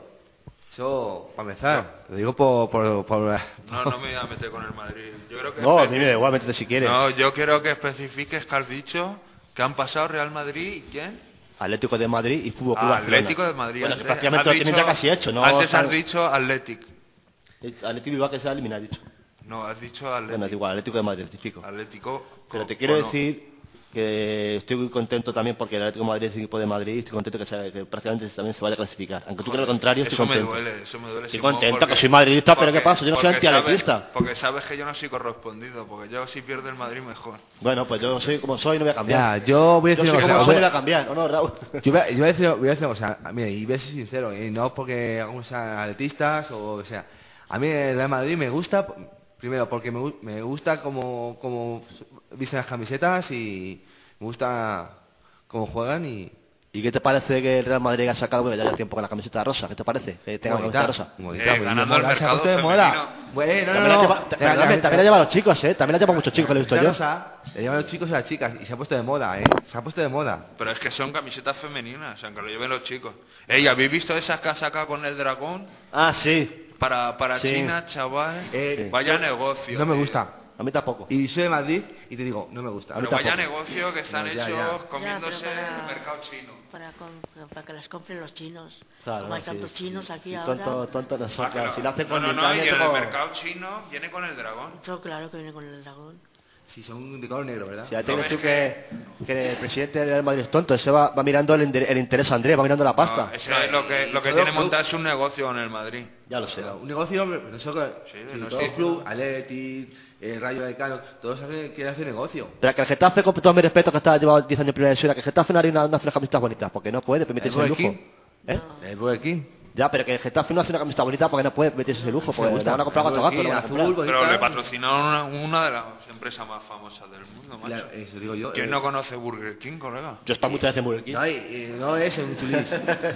Eso, para empezar, no. Lo digo por, por, por... No, no me voy a meter con el Madrid. Yo creo que no, a mí me da igual, métete si quieres. No, yo quiero que especifiques que has dicho que han pasado Real Madrid y ¿quién? Atlético de Madrid y Fútbol Club ah, Barcelona. Atlético de Madrid. Bueno, que prácticamente lo tienen ya casi hecho, ¿no? Antes has dicho Athletic. Atlético Bilbao que se ha eliminado, dicho. No, has dicho Atlético. Bueno, es igual, Atlético de Madrid, rectifico. Atlético. Pero te quiero decir que estoy muy contento también porque el Atlético de Madrid es el equipo de Madrid y estoy contento que, se, que prácticamente también se vaya a clasificar. Aunque tú creas lo contrario, estoy contento. Eso me duele, eso me duele. Estoy contento que soy madridista, pero ¿qué pasa? Yo no soy antiatletista. Porque sabes que yo no soy correspondido, porque yo si pierdo el Madrid mejor. Bueno, pues yo soy como soy y no voy a cambiar. Ya, yo voy a decir yo soy como soy y no voy a cambiar, ¿o no, Raúl? Yo voy a, yo voy a decir, voy a decir, o sea, mira, y voy a ser sincero, y no porque algunos sean atletistas o lo que sea. A mí el Real Madrid me gusta. Primero, porque me, me gusta cómo, cómo visten las camisetas y me gusta cómo juegan. ¿Y, ¿Y qué te parece que el Real Madrid haya sacado, bueno, ya lleva tiempo con la camiseta rosa? ¿Qué te parece? Que tenga la camiseta rosa. Bonita, eh, ganando el mercado de moda. Bueno, no, no, no. Lleva, también, también, también la llevan los chicos, ¿eh? También la llevan muchos chicos, que lo he visto yo. Rosa, le llevan los chicos y las chicas y se ha puesto de moda, ¿eh? Se ha puesto de moda. Pero es que son camisetas femeninas, aunque lo lleven los chicos. Ey, ¿habéis visto esas que ha sacado con el dragón? Ah, sí. Para, para sí. China, chaval, eh, vaya yo, negocio. No me gusta. A mí tampoco. Y soy de Madrid y te digo, no me gusta. Pero vaya negocio que están no, ya, hechos ya. comiéndose ya, para, el mercado chino. Para, para que las compren los chinos. Claro, Como hay sí, tantos sí, chinos sí, aquí sí, ahora. Tonto, tonto nosotros. Ah, si lo hacen con no, no, no, y en como... el mercado chino viene con el dragón. Todo claro que viene con el dragón. Si son de color negro, ¿verdad? Si ya tienes no, tú que, que el presidente del Real Madrid es tonto, ese va, va mirando el, el interés a Andrés, va mirando la pasta. No, ese es lo que, lo que tiene montado es un negocio en el Madrid. Ya lo sé. Pero un negocio, pero eso que... Sí, si no todo sí, club, Athletic, el Rayo Vallecano, todos saben que hacer negocio. Pero que el Getafe, con todo mi respeto, que está llevado diez años en primera división, que el Getafe no haría una, unas camisetas bonitas, porque no puede permitirse el, el lujo. ¿Eh? El Burger King. Ya, pero que el Getafe no hace una camiseta bonita porque no puede meterse ese lujo, porque le van a comprar cuatro gatos. No azul, pero le patrocinaron una, una de las empresas más famosas del mundo, macho. La, eso digo yo. ¿Quién eh, no conoce Burger King, colega? Yo he estado muchas veces en Burger King. No, y, no es un chulis.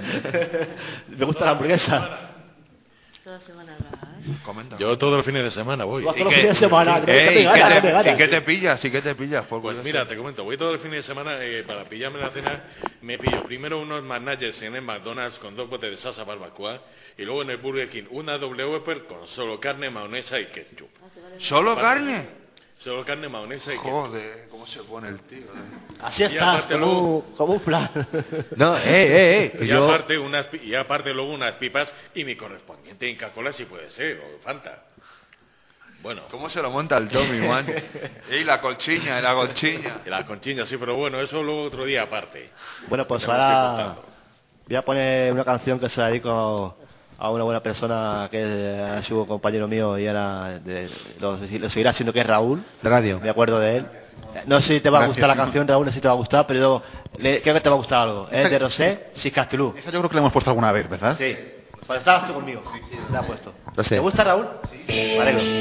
Me gusta la hamburguesa. Toda semana, ¿eh? Comenta. Yo todos los fines de semana voy. Todos los fines de semana. ¿Y qué te pillas? ¿Y qué te pillas? Pues mira, te comento. Voy todos los fines de semana eh, para pillarme la cena. Me pillo primero unos McNuggets en el McDonald's con dos botes de salsa barbacoa y luego en el Burger King una doble Whopper con solo carne, mayonesa y ketchup. ¿Solo carne? Solo carne, mayonesa y ketchup. Joder, cómo se pone el tío. Eh. Así estás, como, luego, como un plan. No, eh, eh, eh. Y, yo... aparte unas, y aparte luego unas pipas y mi correspondiente Inca Cola si puede ser, o Fanta. Bueno. ¿Cómo se lo monta el Tommy, man? Y la colchiña, y la colchiña. Y la colchiña, sí, pero bueno, eso luego otro día aparte. Bueno, pues ahora voy a poner una canción que se la dedico a una buena persona que ha sido compañero mío y ahora de, lo, lo seguirá siendo, que es Raúl. De radio. Me acuerdo de él. No sé si te va Gracias, a gustar la canción, Raúl, no sé si te va a gustar, pero yo le, creo que te va a gustar algo. Es de Rosé, Siscastilú. Esa yo creo que la hemos puesto alguna vez, ¿verdad? Sí. Cuando estabas tú conmigo, sí, sí, la he puesto. Lo sé. ¿Te gusta, Raúl? Sí. Me alegro.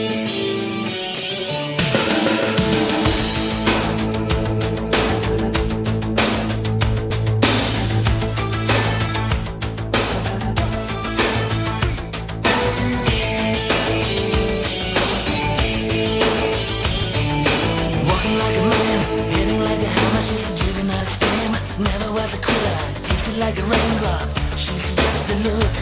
Never was a quitter, tasted tasted like a raindrop. She's got the look.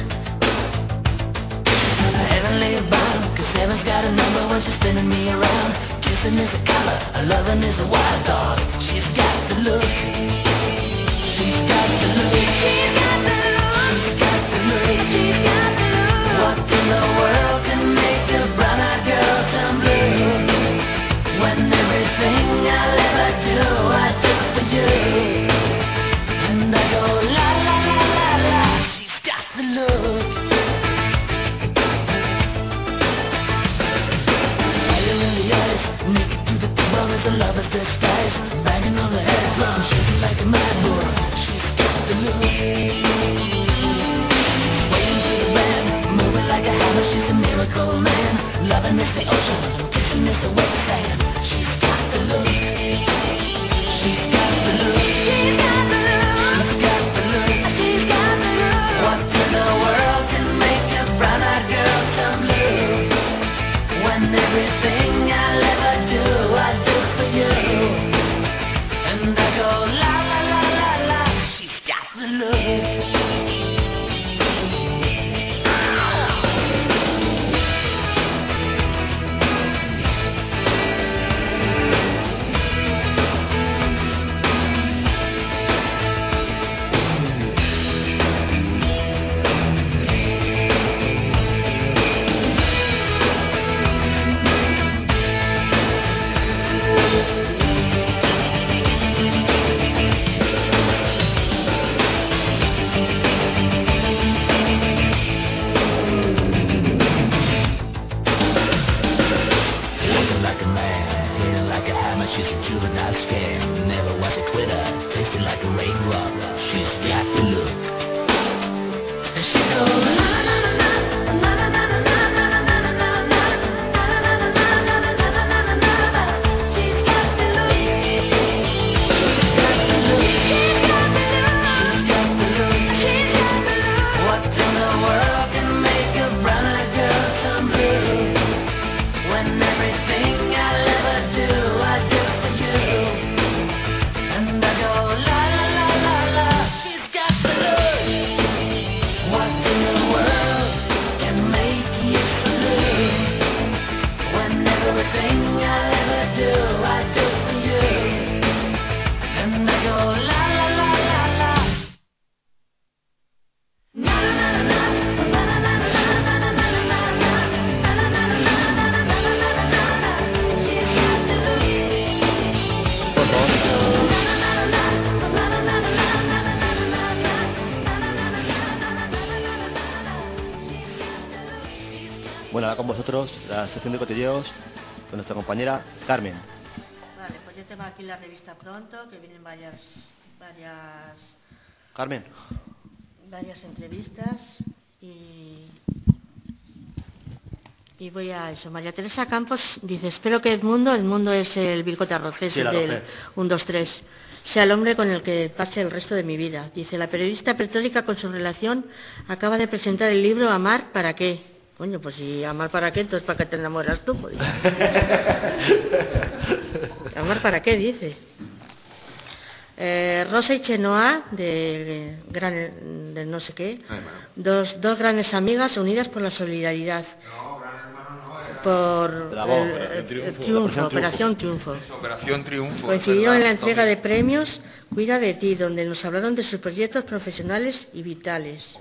A heavenly bound, cause heaven's got a number when she's spinning me around. Kissing is a color, a loving is a wild dog. She's got the look. She's got the look. She's got the look. She's got the look. She's got the look. What in the world can make a brown-eyed girl turn blue? When everything I'll ever do, I do for you. And I go la la la la la. She's got the look. Fire in the eyes, naked to the bone with the lovers disguise. Banging on the head drum, shaking like a mad bull. She's got the look. Waiting to the band, moving like a hammer. She's a miracle man. Loving is the ocean, kissing is the wet sand. She's got the look. She's got the look. She's got the look. She's got the look. She's got the look. What in the world can make a brown-eyed girl turn blue? When everything I'll ever do, I do for you. And I go la la la la la. She's got the look. She's a juvenile scam, never was a quitter, tasting like a raindrop. She's got the look. And she goes la la la la la la la la la la la. She's got the look. She's got the look. She's got the look. She's got the look. What in the world can make a brown-eyed girl turn blue? When everything I'll ever do, I do for you. And I go la la la la la. She's got the look. What in the world can make you blue? When everything I'll ever do, I do for you. And I go la la la la la. Na na na na na na na na na na na. Bueno, ahora con vosotros la sección de cotilleos con nuestra compañera Carmen. Vale, pues yo tengo aquí la revista Pronto, que vienen varias, varias, Carmen. varias entrevistas y, y voy a eso. María Teresa Campos dice, espero que Edmundo, Edmundo es el Vilcote Arrocés, Sí, el del arrocés. uno, dos, tres, sea el hombre con el que pase el resto de mi vida. Dice, la periodista pretórica con su relación acaba de presentar el libro Amar para qué. Coño, pues si amar para qué, entonces para qué te enamoras tú, joder. Amar para qué, dice. Eh, Rosa y Chenoa, de, gran, de no sé qué, dos, dos grandes amigas unidas por la solidaridad. Por La voz, el, Operación el- Triunfo. el triunfo, Operación Triunfo. Operación Triunfo. Coincidieron en la ¿verdad, entrega Tommy? de premios Cuida de ti, donde nos hablaron de sus proyectos profesionales y vitales.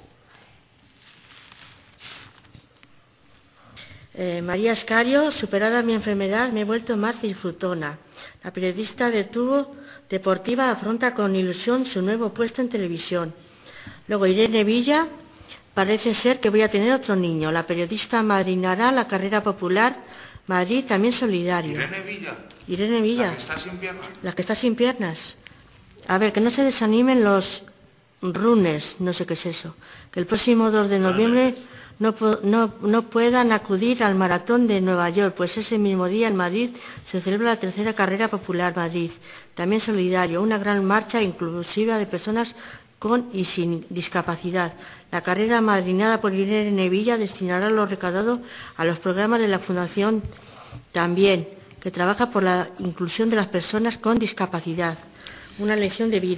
Eh, María Escario, superada mi enfermedad, me he vuelto más disfrutona. La periodista de Tubo Deportiva afronta con ilusión su nuevo puesto en televisión. Luego Irene Villa, parece ser que voy a tener otro niño. La periodista madrinará la carrera popular Madrid también solidario. Irene Villa. Irene Villa. La que está sin piernas. La que está sin piernas. A ver, que no se desanimen los runes, no sé qué es eso. Que el próximo dos de noviembre no, no, no puedan acudir al maratón de Nueva York, pues ese mismo día en Madrid se celebra la tercera carrera popular Madrid, también solidario, una gran marcha inclusiva de personas con y sin discapacidad. La carrera madrinada por Irene Villa destinará lo recaudado a los programas de la Fundación también, que trabaja por la inclusión de las personas con discapacidad. Una lección de vida.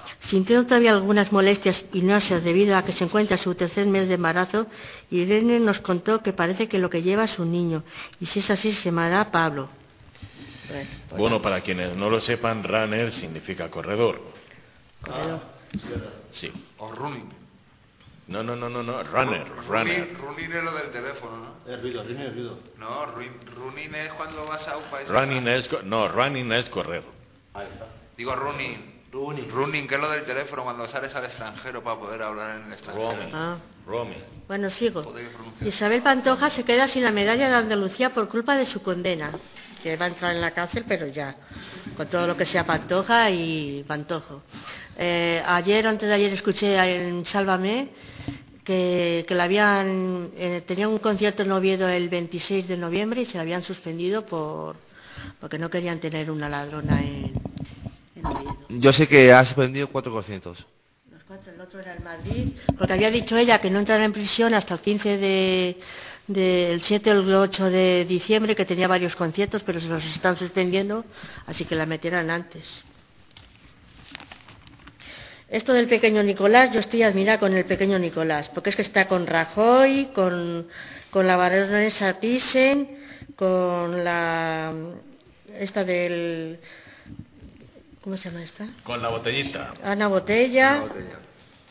Sintiendo todavía algunas molestias y náuseas debido a que se encuentra en su tercer mes de embarazo, Irene nos contó que parece que lo que lleva es un niño, y si es así se llamará Pablo. Bueno, pues bueno, para quienes no lo sepan, runner significa corredor. Corredor. Sí. O running. No, no, no, no, no, runner, runner. Running, running es lo del teléfono, ¿no? Es ruido, running es ruido. No, running, running es cuando vas a un país. Running es, no, running es correr. Ahí está. Digo running. Running. Running, que es lo del teléfono cuando sales al extranjero para poder hablar en el extranjero. Roaming. Ah. Roaming. Bueno, sigo. Isabel Pantoja se queda sin la medalla de Andalucía por culpa de su condena, que va a entrar en la cárcel, pero ya, con todo lo que sea Pantoja y Pantojo. Eh, ayer, antes de ayer, escuché en Sálvame que, que la habían, eh, tenía un concierto en Oviedo el veintiséis de noviembre y se la habían suspendido por porque no querían tener una ladrona en, en Oviedo. Yo sé que ha suspendido cuatro conciertos. Los cuatro, el otro era el Madrid, porque había dicho ella que no entrará en prisión hasta el quince de... del siete al ocho de diciembre, que tenía varios conciertos, pero se los están suspendiendo, así que la meterán antes. Esto del pequeño Nicolás, yo estoy admirada con el pequeño Nicolás, porque es que está con Rajoy, con, con la baronesa Thyssen, con la... esta del... ¿cómo se llama esta? Con la botellita. Ana Botella, Ana Botella.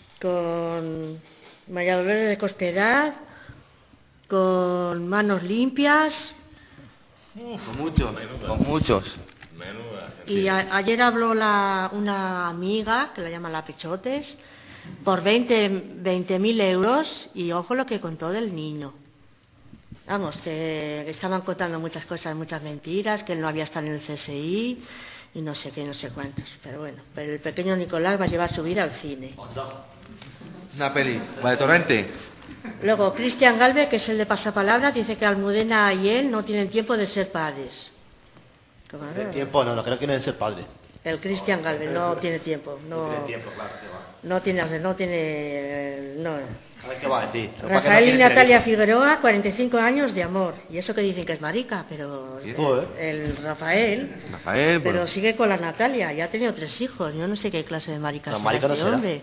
Con María Dolores de Cospedal, con Manos Limpias. Uf, con muchos, menuda. con muchos. Menuda, y a, ayer habló la, una amiga, que la llama La Pechotes, por veinte mil euros, y ojo lo que contó del niño. Vamos, que estaban contando muchas cosas, muchas mentiras, que él no había estado en el C S I, y no sé qué, no sé cuántos. Pero bueno, pero el pequeño Nicolás va a llevar su vida al cine. Una peli, ¿vale, Torrente? Luego, Cristian Galvez, que es el de Pasapalabra, dice que Almudena y él no tienen tiempo de ser padres. ¿No tiene tiempo? No, no creo que no deben ser padres. El Cristian Galvez no tiene tiempo. No, no tiene tiempo, claro, que va. No tiene, no tiene, no. A ver qué va a decir. Rafael y Natalia Figueroa, cuarenta y cinco años de amor. Y eso que dicen que es marica, pero el, el Rafael, Rafael pero bueno. sigue con la Natalia. Ya ha tenido tres hijos. Yo no sé qué clase de marica no, será marica este no hombre.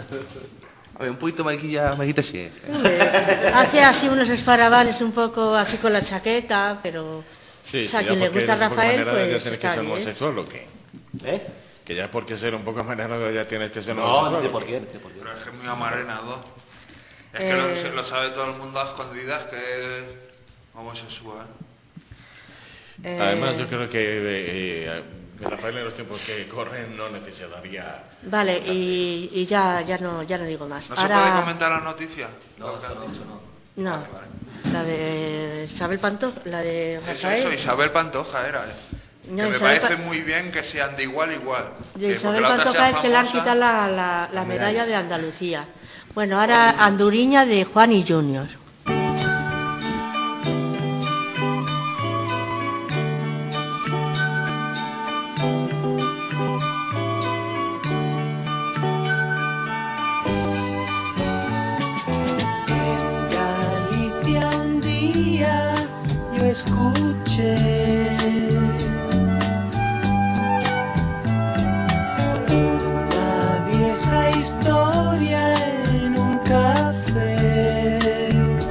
A ver, un poquito mariquilla, mariquita sí. Hace así unos esparavanes un poco así con la chaqueta, pero... Sí, o sea, sí, quien le gusta a Rafael, pues de está que bien. homosexual o qué? ¿Eh? Que ya porque ser un poco amarenado ya tienes que ser no, homosexual. No, por qué, no por qué. Pero es que es muy amarenado. Es eh... que lo, lo sabe todo el mundo a escondidas que es homosexual. Eh... Además, yo creo que eh, Rafael en los tiempos que corren no necesitaría... Vale, y, y ya, ya, no, ya no digo más. ¿No Ahora... se puede comentar la noticia? No, eso no, eso no. No, vale, vale. La de Isabel Pantoja, la de Rafael. Eso, eso, Isabel Pantoja era. Eh. No, que me Isabel parece pa... muy bien que sean de igual a igual. De Isabel Pantoja es que le han quitado la, la, la medalla de Andalucía. Bueno, ahora Anduriña de Juan y Junior. Escuché una vieja historia en un café.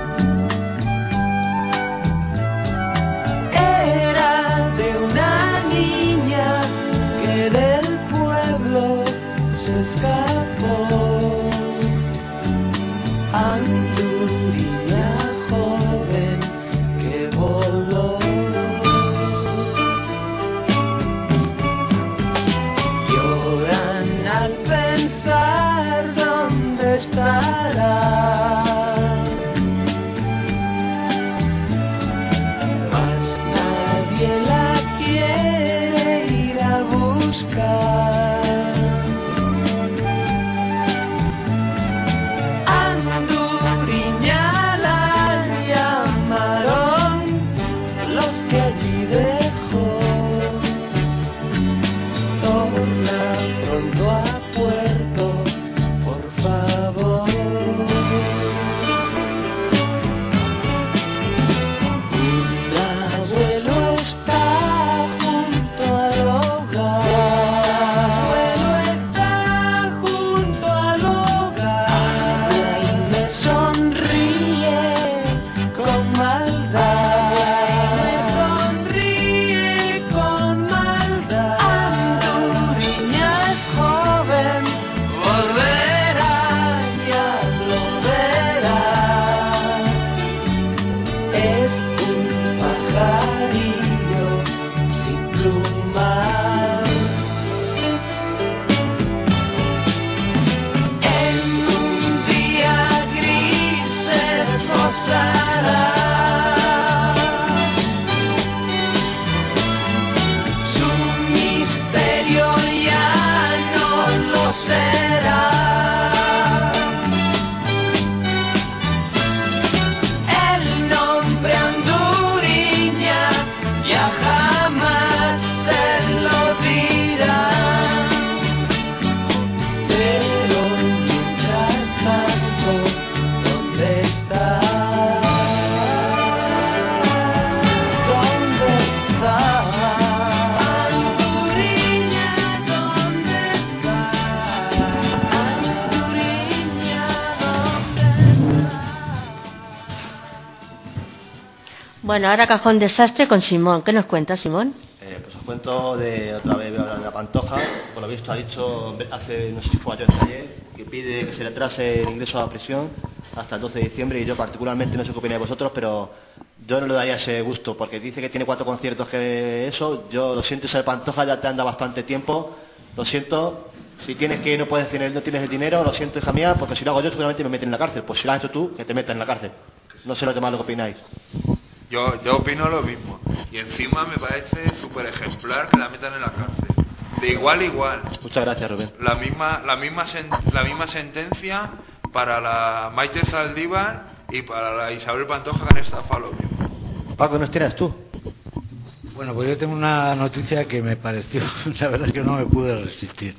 Bueno, ahora cajón desastre con Simón. ¿Qué nos cuenta, Simón? Eh, pues os cuento de otra vez, voy a hablar de la Pantoja. Por lo visto ha dicho hace, no sé si fue ayer o ayer, que pide que se le atrase el ingreso a la prisión hasta el doce de diciembre, y yo particularmente no sé qué opináis vosotros, pero yo no le daría ese gusto, porque dice que tiene cuatro conciertos, que eso, yo lo siento, ser Pantoja ya te anda bastante tiempo, lo siento, si tienes que no puedes tener, no tienes el dinero, lo siento, hija mía, porque si lo hago yo seguramente me meten en la cárcel, pues si lo has hecho tú, que te metan en la cárcel. No sé lo demás lo que opináis. Yo, yo opino lo mismo. Y encima me parece súper ejemplar que la metan en la cárcel. De igual a igual. Muchas gracias, Rubén. La misma, la misma, sen, la misma sentencia para la Maite Zaldívar y para la Isabel Pantoja, que han estafado lo mismo. Paco, ¿nos tienes tú? Bueno, pues yo tengo una noticia que me pareció, la verdad es que no me pude resistir.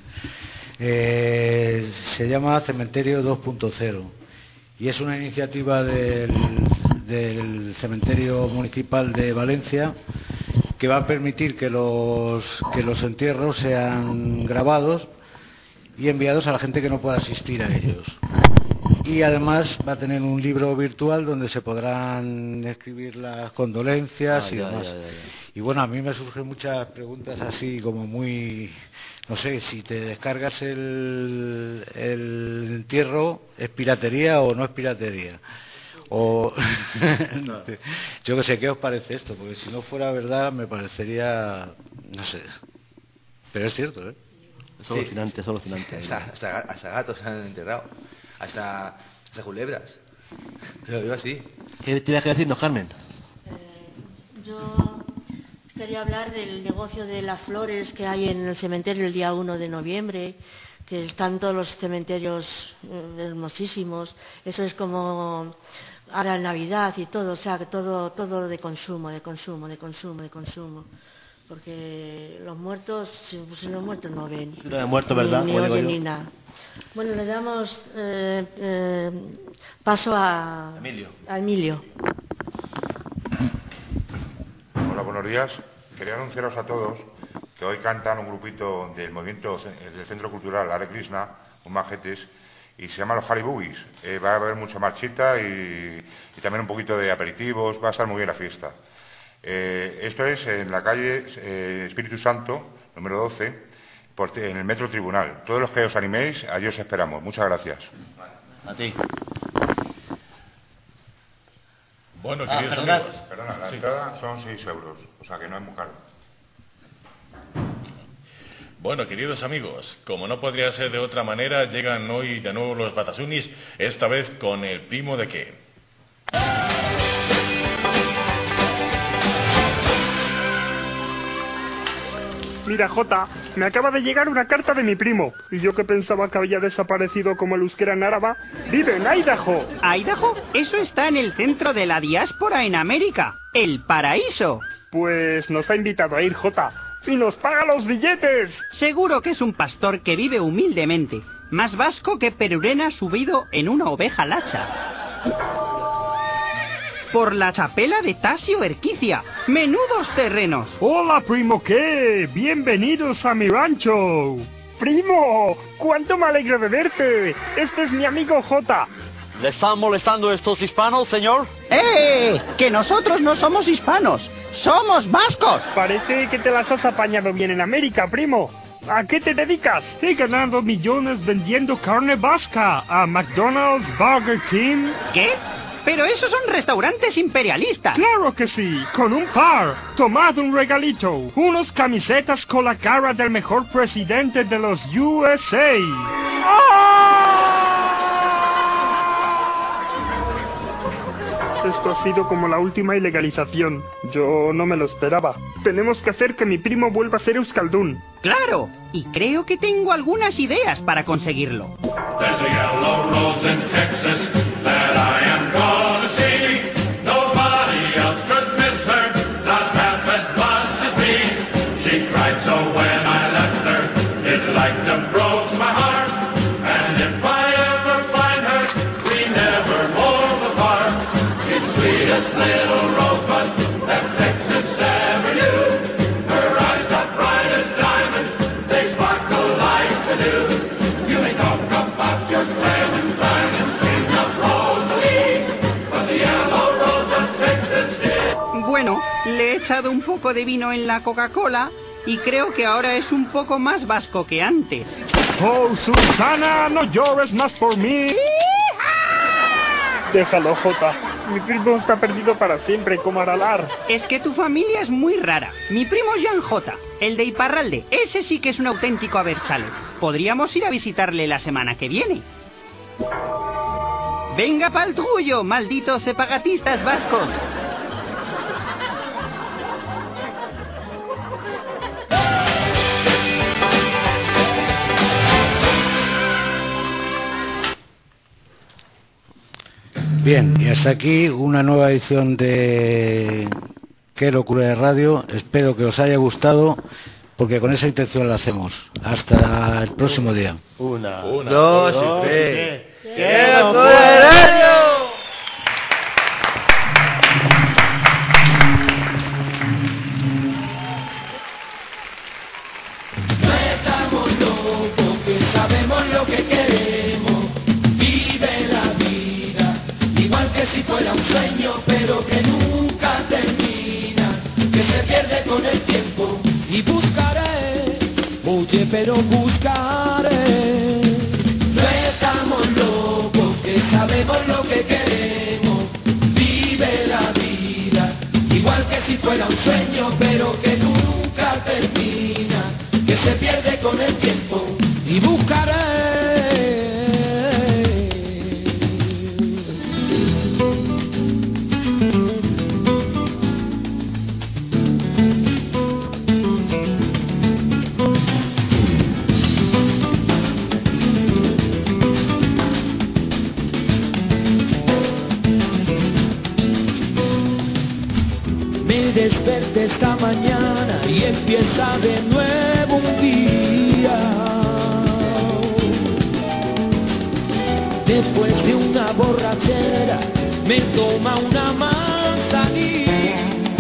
Eh, se llama Cementerio dos punto cero y es una iniciativa del, del Cementerio Municipal de Valencia, que va a permitir que los, que los entierros sean grabados y enviados a la gente que no pueda asistir a ellos. Y además va a tener un libro virtual donde se podrán escribir las condolencias ah, y ya, demás. Ya, ya, ya. Y bueno, a mí me surgen muchas preguntas así como muy... No sé, si te descargas el, el entierro, ¿es piratería o no es piratería? O no. Yo que sé, ¿qué os parece esto? Porque si no fuera verdad me parecería... No sé. Pero es cierto, ¿eh? Es alucinante, sí. Es alucinante. Hasta, hasta, hasta gatos se han enterrado. Hasta, hasta culebras. Te lo digo así. ¿Qué tienes que decirnos, Carmen? Eh, yo quería hablar del negocio de las flores que hay en el cementerio el día uno de noviembre, que están todos los cementerios eh, hermosísimos. Eso es como ahora en Navidad y todo, o sea, que todo, todo de consumo, de consumo, de consumo, de consumo. Porque los muertos, si, si los muertos no ven. No hay muertos, ¿verdad? Ni, ni oyen ni nada. Bueno, le damos eh, eh, paso a Emilio. a Emilio. Hola, buenos días. Quería anunciaros a todos que hoy cantan un grupito del movimiento del Centro Cultural Hare Krishna, un majetes, y se llama los Hare Boogies. Eh, va a haber mucha marchita y, y también un poquito de aperitivos, va a estar muy bien la fiesta. Eh, esto es en la calle eh, Espíritu Santo, número doce, por, en el Metro Tribunal. Todos los que os animéis, allí os esperamos. Muchas gracias. A ti. Bueno, ah, queridos perdona, amigos. Perdona, la sí. entrada son seis euros, o sea que no es muy caro. Bueno, queridos amigos, como no podría ser de otra manera, llegan hoy de nuevo los Batasunis, esta vez con el primo de qué. Mira, Jota, me acaba de llegar una carta de mi primo, y yo que pensaba que había desaparecido como el euskera en Áraba, vive en Idaho. ¿Idaho? Eso está en el centro de la diáspora en América, el paraíso. Pues nos ha invitado a ir, Jota, y nos paga los billetes. Seguro que es un pastor que vive humildemente, más vasco que Perurena subido en una oveja lacha. Por la chapela de Tasio Erquicia. ¡Menudos terrenos! ¡Hola, primo, qué! ¡Bienvenidos a mi rancho! ¡Primo! ¡Cuánto me alegro de verte! Este es mi amigo Jota. ¿Le están molestando estos hispanos, señor? ¡Eh! ¡Que nosotros no somos hispanos! ¡Somos vascos! Parece que te las has apañado bien en América, primo. ¿A qué te dedicas? He ganado millones vendiendo carne vasca a McDonald's, Burger King... ¿Qué? Pero esos son restaurantes imperialistas. ¡Claro que sí! Con un par. Tomad un regalito. Unos camisetas con la cara del mejor presidente de los U S A. ¡Ah! Esto ha sido como la última ilegalización. Yo no me lo esperaba. Tenemos que hacer que mi primo vuelva a ser euskaldún. ¡Claro! Y creo que tengo algunas ideas para conseguirlo. There's a yellow rose in Texas that I am gonna see. Nobody else could miss her, not half as much as me. She cried so when I left her, it like to broke my heart. And if I ever find her, we never move apart. It's sweetest little rosebud that Texas ever knew. Her eyes are bright as diamonds, they sparkle like the dew. You may talk about your clementine and sing of Rosalie, but the yellow rose of Texas did. echado un poco de vino en la Coca-Cola y creo que ahora es un poco más vasco que antes. Oh, Susana, no llores más por mí. Déjalo, Jota. Mi primo está perdido para siempre como Aralar. Es que tu familia es muy rara. Mi primo Jan J, el de Iparralde, ese sí que es un auténtico abertzale. Podríamos ir a visitarle la semana que viene. ¡Venga pa'l tuyo, malditos separatistas vascos! Bien, y hasta aquí una nueva edición de Qué locura de radio. Espero que os haya gustado, porque con esa intención la hacemos. Hasta el próximo día. Una, Una, dos, dos, y tres. tres. ¡Qué locura de radio! No estamos locos, que sabemos lo que queremos. Vive la vida, igual que si fuera un sueño, pero que nunca termina, que se pierde con el tiempo. Y buscaré, oye, pero buscaré. No estamos locos, que sabemos lo que queremos. Vive la vida, igual que si fuera un sueño, pero que nunca termina, que se pierde con el tiempo. Y buscaré. Me desperté esta mañana y empieza de nuevo un día. Después de una borrachera me toma una manzanilla.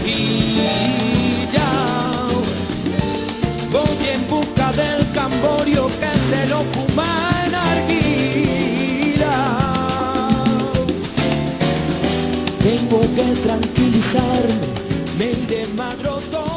Voy en busca del camborio que se lo fuma en arguila. Tengo que tranquilizarme, me desmadro todo.